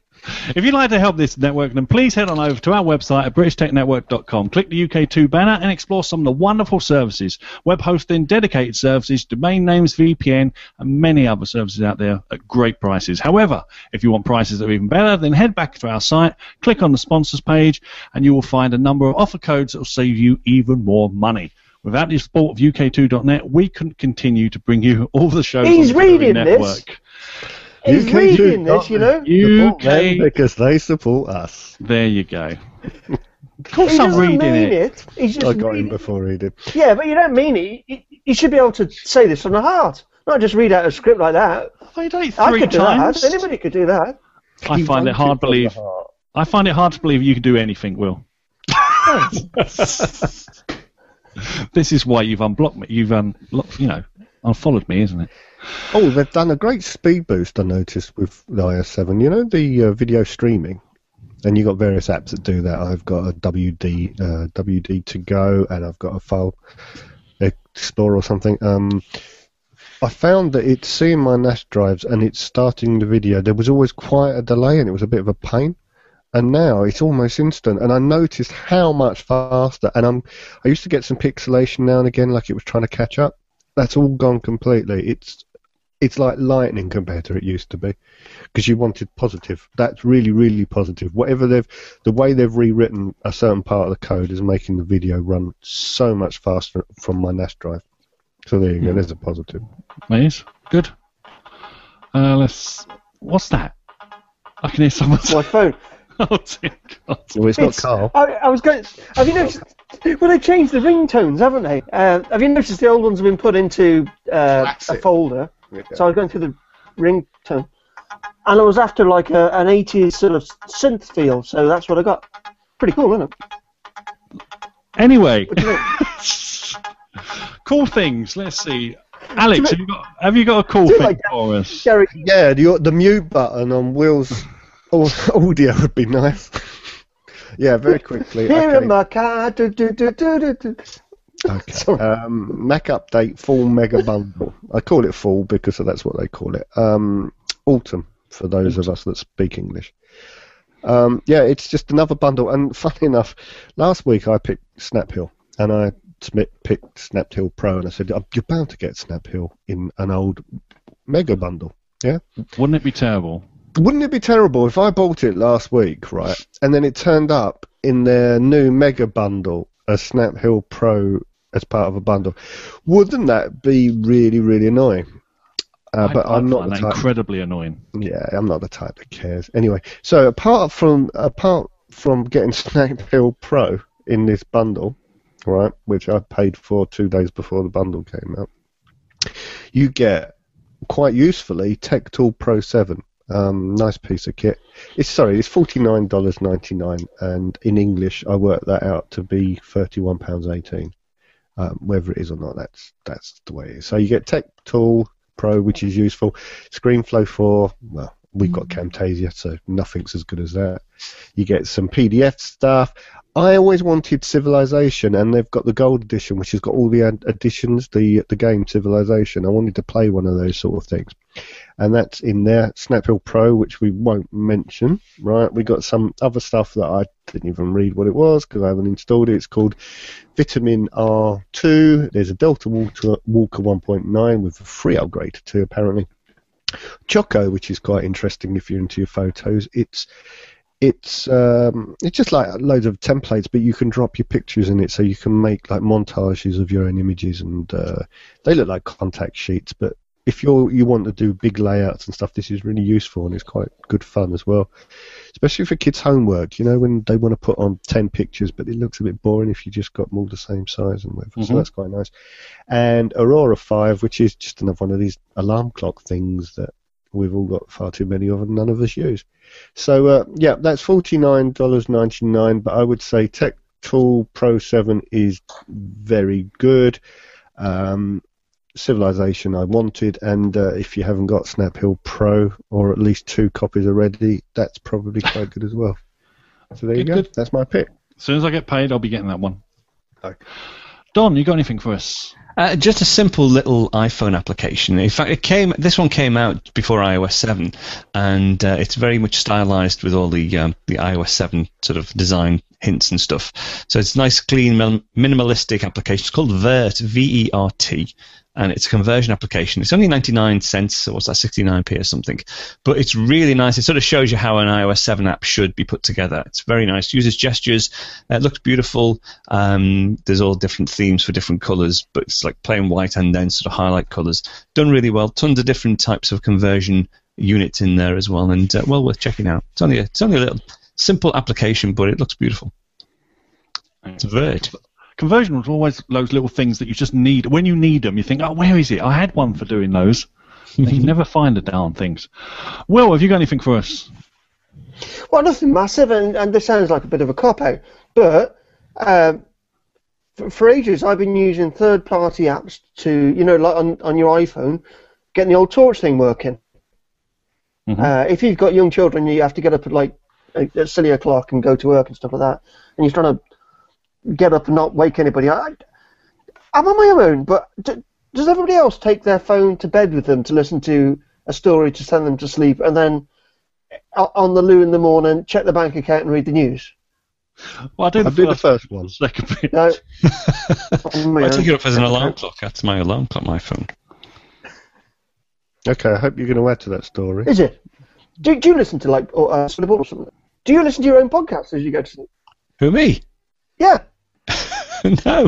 If you'd like to help this network, then please head on over to our website at british tech network dot com. Click the U K two banner and explore some of the wonderful services, web hosting, dedicated services, domain names, V P N, and many other services out there at great prices. However, if you want prices that are even better, then head back to our site, click on the sponsors page, and you will find a number of offer codes that will save you even more money. Without the support of U K two dot net, we couldn't continue to bring you all the shows He's on the Furry reading this. network. He's reading this, you know. U K, Support them because they support us. there you go. Of course He I'm doesn't reading mean it. it. He's just I got him reading. before he did. Yeah, but you don't mean it. You, you should be able to say this from the heart, not just read out a script like that. I done it I three could do times. that. Anybody could do that. I He find it wrote hard to from the believe. heart. I find it hard to believe you can do anything, Will. This is why you've unblocked me. You've um, lo- you know, unfollowed me, isn't it? Oh, they've done a great speed boost, I noticed, with the i O S seven. You know, the uh, video streaming? And you've got various apps that do that. I've got a W D, uh, W D to go, and I've got a File Explorer or something. Um, I found that it's seeing my N A S drives and it's starting the video. There was always quite a delay, and it was a bit of a pain. And now it's almost instant, and I noticed how much faster. And I'm, I used to get some pixelation now and again, like it was trying to catch up. That's all gone completely. It's it's like lightning compared to it used to be, because you wanted positive. That's really, really positive. Whatever they've, the way they've rewritten a certain part of the code is making the video run so much faster from my N A S drive. So there you go. There's a positive. Please, good. Uh, let's. What's that? I can hear someone. My phone. Oh dear God. Well, it's not It's- Carl. I, I was going. Have you noticed? Well, they changed the ringtones, haven't they? Uh, have you noticed the old ones have been put into uh, a Classic. folder? Yeah. So I was going through the ringtone, and I was after like a, an eighties sort of synth feel. So that's what I got. Pretty cool, isn't it? Anyway, What do you think? cool things. Let's see. Alex, have you got have you got a cool Do it thing like that. for us? Gary, Yeah, the, the mute button on Will's au- audio would be nice. Yeah, very quickly. here okay. in my car. Do, do, do, do, do, do. Okay. Sorry. Um, Mac Update Full Mega Bundle. I call it full because that's what they call it. Um, autumn, for those of us that speak English. Um, yeah, it's just another bundle. And funny enough, last week I picked Snaphill, and I smi- picked Snaphill Pro, and I said, "Oh, you're bound to get Snaphill in an old Mega Bundle." Yeah. Wouldn't it be terrible? Wouldn't it be terrible if I bought it last week, right, and then it turned up in their new Mega Bundle as Snaphill Pro as part of a bundle? Wouldn't that be really, really annoying? Uh, I, but I I'm not find the that type. incredibly annoying. Yeah, I'm not the type that cares. Anyway, so apart from apart from getting Snaphill Pro in this bundle, right, which I paid for two days before the bundle came out, you get quite usefully Tech Tool Pro seven. Um, nice piece of kit. It's sorry, it's forty-nine dollars ninety-nine, and in English I worked that out to be thirty-one pounds eighteen. Um, whether it is or not, that's that's the way it is. So you get Tech Tool Pro, which is useful. ScreenFlow four, well, we've got Camtasia, so nothing's as good as that. You get some P D F stuff. I always wanted Civilization, and they've got the Gold Edition, which has got all the ad- additions, the the game Civilization. I wanted to play one of those sort of things. And that's in there. Snaphill Pro, which we won't mention, right? We got some other stuff that I didn't even read what it was because I haven't installed it. It's called Vitamin R two. There's a Delta Walker, Walker one point nine with a free upgrade to two, apparently. Choco, which is quite interesting if you're into your photos. It's it's um, it's just like loads of templates, but you can drop your pictures in it, so you can make like montages of your own images, and uh, they look like contact sheets, but if you you want to do big layouts and stuff, this is really useful, and it's quite good fun as well, especially for kids' homework. You know, when they want to put on ten pictures, but it looks a bit boring if you just got them all the same size and whatever. Mm-hmm. So that's quite nice. And Aurora five, which is just another one of these alarm clock things that we've all got far too many of and none of us use. So uh, yeah, that's forty-nine dollars ninety-nine. But I would say Tech Tool Pro seven is very good. Um, Civilization I wanted, and uh, if you haven't got Snaphill Pro, or at least two copies already, that's probably quite good as well. So there you Good, go. good. That's my pick. As soon as I get paid, I'll be getting that one. Okay. Don, you got anything for us? Uh, just a simple little iPhone application. In fact, it came. This one came out before i O S seven, and uh, it's very much stylized with all the um, the i O S seven sort of design hints and stuff. So it's a nice, clean, min- minimalistic application. It's called Vert, V E R T, and it's a conversion application. It's only ninety-nine cents, so what's that, sixty-nine p or something. But it's really nice. It sort of shows you how an i O S seven app should be put together. It's very nice. Uses gestures. Uh, it looks beautiful. Um, there's all different themes for different colors, but it's like plain white and then sort of highlight colors. Done really well. Tons of different types of conversion units in there as well, and uh, well worth checking out. It's only a, it's only a little simple application, but it looks beautiful. It's Vert. Conversion was always those little things that you just need. When you need them, you think, oh, where is it? I had one for doing those. And you never find the darn things. Will, have you got anything for us? Well, nothing massive, and, and this sounds like a bit of a cop-out, but um, for, for ages I've been using third-party apps to, you know, like on, on your iPhone, getting the old torch thing working. Mm-hmm. Uh, if you've got young children, you have to get up at like a silly o'clock and go to work and stuff like that, and you're trying to get up and not wake anybody. I, I'm on my own, but do, does everybody else take their phone to bed with them to listen to a story to send them to sleep, and then on the loo in the morning check the bank account and read the news? Well, I do the, I do first, the first one. Second bit. No, I take it up as an alarm clock. That's my alarm clock, my phone. Okay, I hope you're going to add to that story. Is it? Do, do you listen to like or, uh, or something? Do you listen to your own podcast as you go to sleep? Who, me? Yeah. No.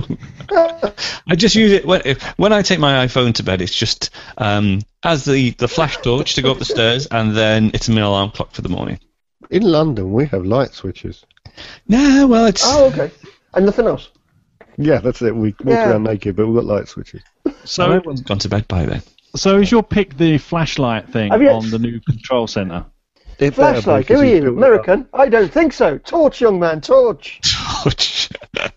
I just use it when, when I take my iPhone to bed. It's just um, as the, the flash torch to go up the stairs, and then it's my alarm clock for the morning. In London, we have light switches. No, well, it's... Oh, okay. And nothing else? Yeah, that's it. We walk Yeah. around naked, but we've got light switches. So, everyone's gone to bed by then. so is your pick the flashlight thing Have you- on the new control centre? It better be, Flashlight, 'cause who are he's you? built it American? I don't think so. Torch, young man, torch. Torch.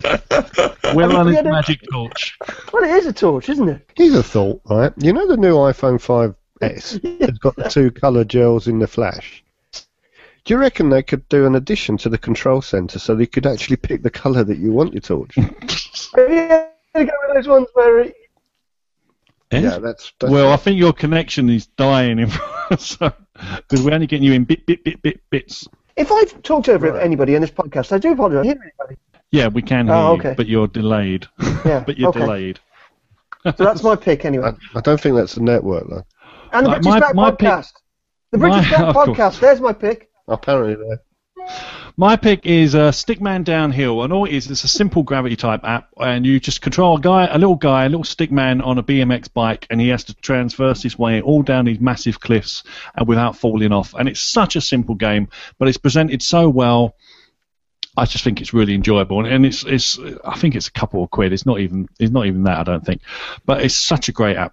Will I on mean, his we had a- magic torch. Well, it is a torch, isn't it? Here's a thought, right? You know the new iPhone five S has got the two colour gels in the flash? Do you reckon they could do an addition to the control centre so they could actually pick the colour that you want your torch? Are you going to go with those ones where it, Eh? Yeah, that's... that's Well, I think your connection is dying in so because we're only getting you in bit, bit, bit, bit, bits. if I've talked over Right. anybody in this podcast, I do apologise. Hear anybody? Yeah, we can hear Oh, you, okay. but you're delayed. Yeah, but you're okay. delayed. So that's my pick anyway. I, I don't think that's the network, though. And the Uh, British my- Back my pick- Podcast. The British my- Back of course. Podcast. There's my pick. Apparently, there. My pick is uh, Stickman Downhill, and all it is, it's a simple gravity type app, and you just control a guy, a little guy, a little stickman on a B M X bike, and he has to transverse his way all down these massive cliffs and without falling off. And it's such a simple game, but it's presented so well. I just think it's really enjoyable, and it's it's. I think it's a couple of quid. It's not even it's not even that, I don't think, but it's such a great app,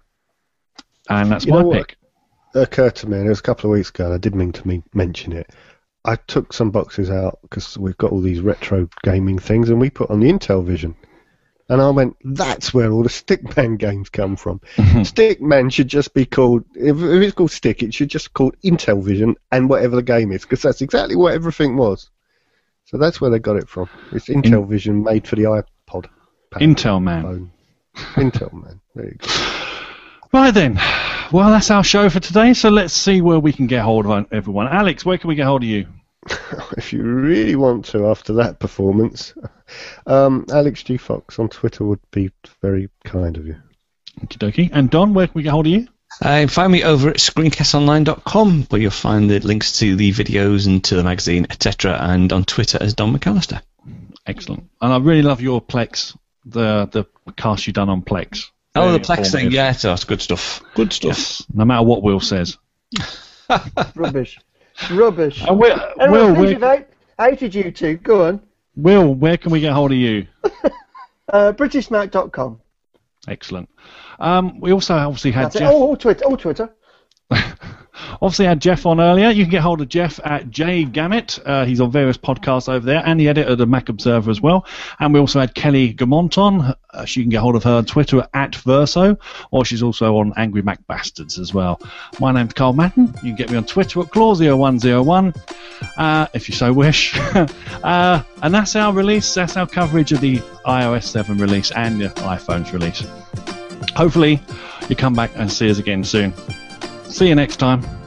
and that's You my know what? pick. It occurred to me, and it was a couple of weeks ago, and I did mean to me mention it. I took some boxes out because we've got all these retro gaming things, and we put on the Intellivision. And I went, that's where all the Stickman games come from. Stickman should just be called, if, if it's called Stick, it should just be called Intellivision and whatever the game is, because that's exactly what everything was. So that's where they got it from. It's Intellivision made for the iPod. Intel Man. Phone. Intel Man. There you go. Right then, well that's our show for today. So let's see where we can get hold of everyone. Alex, where can we get hold of you? If you really want to, after that performance, um, Alex G Fox on Twitter would be very kind of you. Okie dokie. And Don, where can we get hold of you? Uh, find me over at screencast online dot com, where you'll find the links to the videos and to the magazine, et cetera, and on Twitter as Don McAllister. Excellent. And I really love your Plex, the the cast you've done on Plex. Oh, Very the Plex thing, informative. yeah, it's, it's good stuff. Good stuff. Yes, no matter what Will says. Rubbish. Rubbish. And Will, Anyway, Will, please, where, how, how did you two? Go on. Will, where can we get hold of you? Uh, British Mac dot com. Excellent. Um, we also obviously had That's it. Jeff. Oh, oh, Twitter. Oh, Twitter. Obviously had Jeff on earlier. You can get hold of Jeff at J Gamet. Uh, he's on various podcasts over there, and the editor of the Mac Observer as well. And we also had Kelly Gamont on. Uh, she can get hold of her on Twitter at Verso, or she's also on Angry Mac Bastards as well. My name's Carl Matten. You can get me on Twitter at claw zero one zero one, uh, if you so wish. uh, and that's our release. That's our coverage of the i O S seven release and the iPhone's release. hopefully you come back and see us again soon. See you next time.